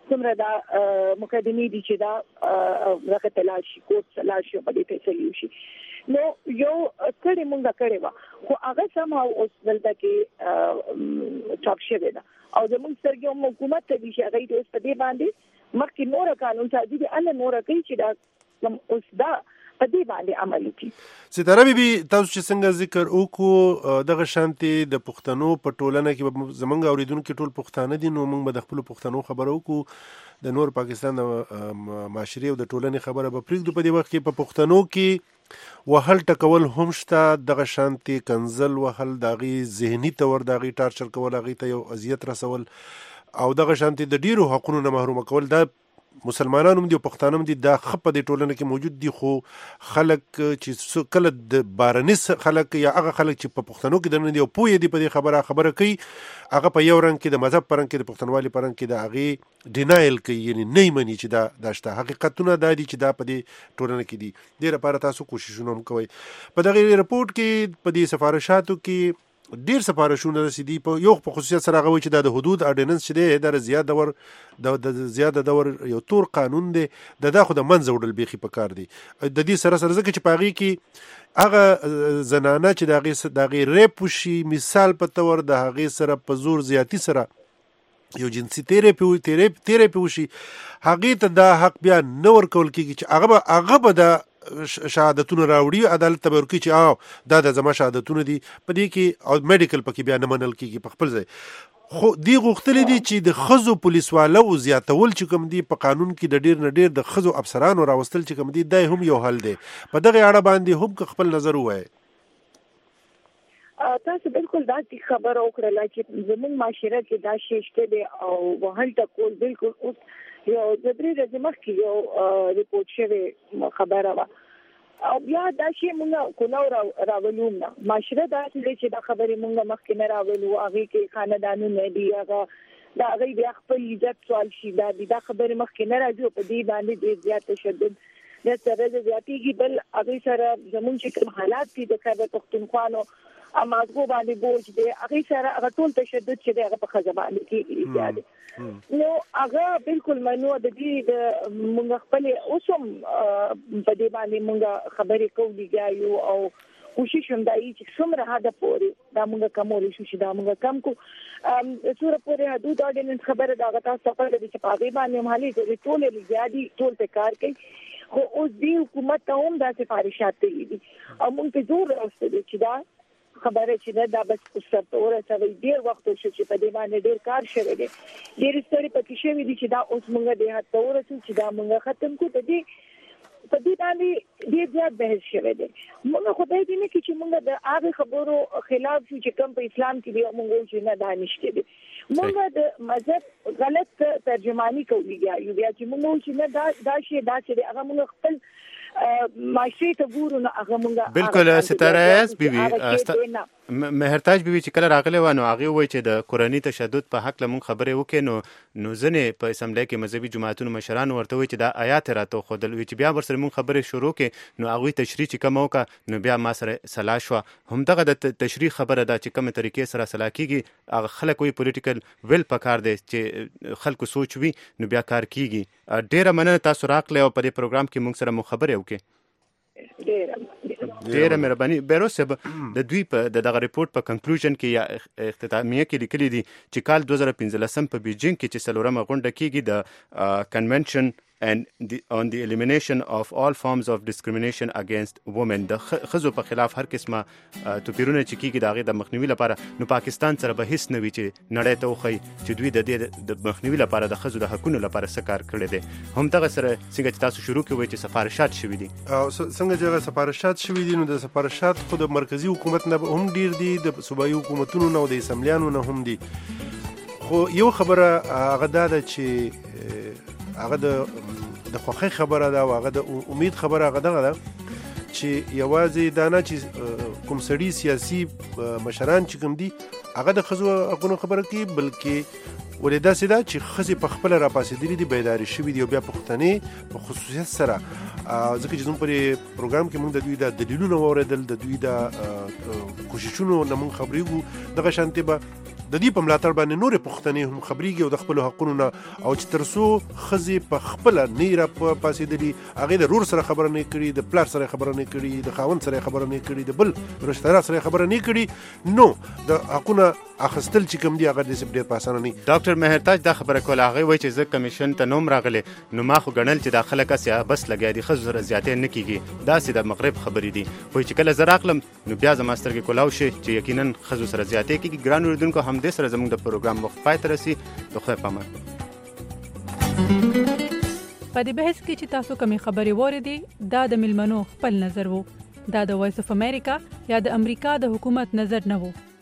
څومره دا مقدمې دي چې دا راکه تلاشي کوټ تلاشي په دې فیصله وشي. نو یو کړي مونږه کړي وا خو هغه سم اوس دلته کې چاپ شوی دا او زموږ سرګي حکومت ته دي چې هغه دې اوس په دې باندې مخکې نور قانون سازي دي ان نور کوي چې دا اوس دا په دې باندې عمل وکړي. ستاره بي تاسو چې څنګه ذکر وکړو دغه شانتي د پښتنو په ټولنه کې زمونږ اوریدونکو ټول پښتانه دي، نو موږ به د خپل پښتنو خبرو وکړو، د نور پاکستان د معاشري او د ټولنې خبره به پرېږدو. په دې وخت کې په پښتنو کې وهل ټکول هم شته، دغه شانتي کنزل وهل، داغي ذهني تور، داغي ټارچر کول، هغه ته یو اذیت رسول او دغه شانتي د ډیرو حقوقو نه محروم کول، دا مسلمانانو هم دي او پښتانه هم دي، دا خپ د ټولنه کې موجود دي. خو خلک چې کله د بارنس خلک یا هغه خلک چې په پښتنو کې دنه دي او پوهې دي په دې خبره کوي، هغه په یو رنګ کې د مذهب پرنګ کې د پښتونوالي پرنګ کې د هغه ډینایل کوي، یعنی نه مني چې دا شته. حقیقتونه دا دي چې دا په دې ټولنه کې دي. دې لپاره تاسو کوششونه هم کوئ. په دغه ریپورت کې په دې سفارشاتو کې ډیر سفارشونه رسیدي، په یو په خصوصیت سره هغه چې د حدود اورډیننس چې دی د زیاده دور یو تور قانون دی، د خو د منځ وړل بیخي پکار دی. د دې سره ځکه چې پاغي کې هغه زنانه چې دغه ریپ شي، مثال په تور د هغه سره په زور زیاتی سره یو جنسي تیرې وشي، هغه ته دا حق بیا نه ورکول کیږي چې هغه به د شهادتونه راوړي عدالت ته ورکړي چې دا د زما شهادتونه دي، په دې کې او میډیکل پکې بیا نه منل کیږي په خپل ځای. خو دی غوښتلې دي چې د خزو پولیسوالو زیاتول چې کوم دي په قانون کې د ډیر نه ډیر د خزو افسرانو راوستل چې کوم دي، دا هم یو حل دی. په دغه اړه باندې هم خپل نظر وایي. تاسو بالکل دا خبر وکړه چې زموږ معاشره کې دا شی شته دی او وهل ټکول بالکل اوس یو د درې ورځې مخکې یو ریپورت شوی خبره وه او بیا دا شی موږ کوناو راولو نه معاشره دا چې دا خبرې موږ مخکې نه راولو، هغې کې خاندانونه دي، هغه دا هغې بیا خپل عزت سوال شي، دا خبرې مخکې نه راځي او په دې باندې ډېر زیات تشدد د سره زیاتېږي. بل هغې سره زموږ چې کوم حالات دي د خیبر پښتونخوا امازغو باندې بوج دی، هغه سره هغه ټول تشدد چې هغه په خزه باندې کېږي زیاده. نو هغه بالکل منو د دې د موږ خپل اوسم په دې باندې موږ خبرې کوو یو او کوشش هم دی چې څومره هدا پورې دا موږ کومول شو چې دا موږ کم کو څومره پورې حدود اورډیننس خبره دا غتا سفر د چې پاګې باندې مالي ټول زیادي ټول په کار کوي. خو اوس دی حکومت ته هم دا سفارشات دي او موږ په زور راوستل چې دا خبره چې دا بس سرتوره سوي ډیر وخت شو چې په دې باندې ډیر کار شوی دی، ډیر ستوري پکې شوی دي چې دا اوس موږ د هڅه چې دا موږ ختم کو ته دي په دې باندې ډیر زیات بحث شوی دی. موږ خو دې نه کې چې موږ د هغه خبرو خلاف چې کوم په اسلام کې دی موږ چې نه دانشته دي، موږ د مذهب غلط ترجمانی کوي بیا چې موږ چې نه دا شی دا چې هغه موږ خپل معاشري ته ګورو نه هغه مونږه بالکل ستاره بیبي مهرتاج بیبي چې کله راغله و نو هغه وای چې د قرآني تشدد په حق لمون خبرې وکړي نو ځنې په اسمبلی کې مذهبي جماعتونو مشران ورته وای چې دا آیات راته خودل وی چې بیا ورسره مون خبرې شروع کړي نو هغه تشریح چې کوم وکړه نو بیا ما سره صلاح شو. هم دغه د تشریح خبره ده چې کومه طریقې سره صلاح کیږي هغه خلک وی پولیټیکل ویل پکار دی چې خلکو سوچ وي نو بیا کار کیږي. ډیره مننه تاسو راغله او په دې پروګرام کې مونږ سره مخبره وکړي. ډیره مهرباني. بیروس صاحب د دوی په دغه ریپورت په کنکلوژن کې یا اختتامیه کې لیکلي دي چې کال 2015 په بیجینګ کې چې څلورمه غونډه کیږي د کنونشن and on the elimination of all forms of discrimination against women د خزو په خلاف هر قسمه توپیرونه چې کیږي د هغه د مخنیوي لپاره نو پاکستان سره به هیڅ نوي چې نړۍ ته وخی چې دوی د مخنیوي لپاره د خزو د حقوقو لپاره څه کار کړی دي. هم دغه سره څنګه چې تاسو شروع کوئ چې سفارشات شوي دي او څنګه چې سفارشات شوي دي نو د سفارشات خو د مرکزی حکومت نه هم ډیر دي د صوبایي حکومتونو نه او د اسمبلیانو نه هم دي. خو یو خبره هغه ده چې هغه د خوخي خبره ده او هغه د امید خبره هغه ده چې یوازې دا نه چې کوم سړي سیاسي مشران چې کوم دي هغه د خزو حقوقو خبره کوي بلکې ولدا سیدا چې خزي په خپل را پاسېدلې دي بیداری شوي دي او بیا پښتنې په خصوصیت سره ځکه چې زموږ په پروګرام کې موږ د دوی د دلیلونو اوریدل د دوی د کوششونو نه موږ خبرېږو دغه شانتي به د دې په ملاتړ باندې نور پښتنې هم خبريږي او د خپل حقونو نه او چې ترسو خزي په خپل نیره په پاسېدلي هغه د رور سره خبره نه کړي د پلار سره خبره نه کړي د خاوند سره خبره نه کړي د بل رشتہ دار سره خبره نه کړي نو د حقونو اخستل چې کوم دی هغه د سپډیر پاسانه نه. ډاکټر مهرتاج دا خبره کوله هغه وایي چې زه کمیشن ته نوم راغلی نو ما خو ګڼل چې داخله کسیا بس لګیا دي خزو سره زیاتې نه کیږي دا سي د مغرب خبرې دي وایي چې کله زه راغلم نو بیا زما سترګې کولاو شي چې یقینا خزو سره زیاتې کیږي. ګران اوریدونکو همدې سره زموږ د پروګرام وخت پای ته رسي. د خدای په امان. په دې بحث کې چې تاسو کومې خبرې واورېدې دا د ملمنو خپل نظر وو. دا د وایس اف امریکا یا د امریکا د حکومت نظر نه وو.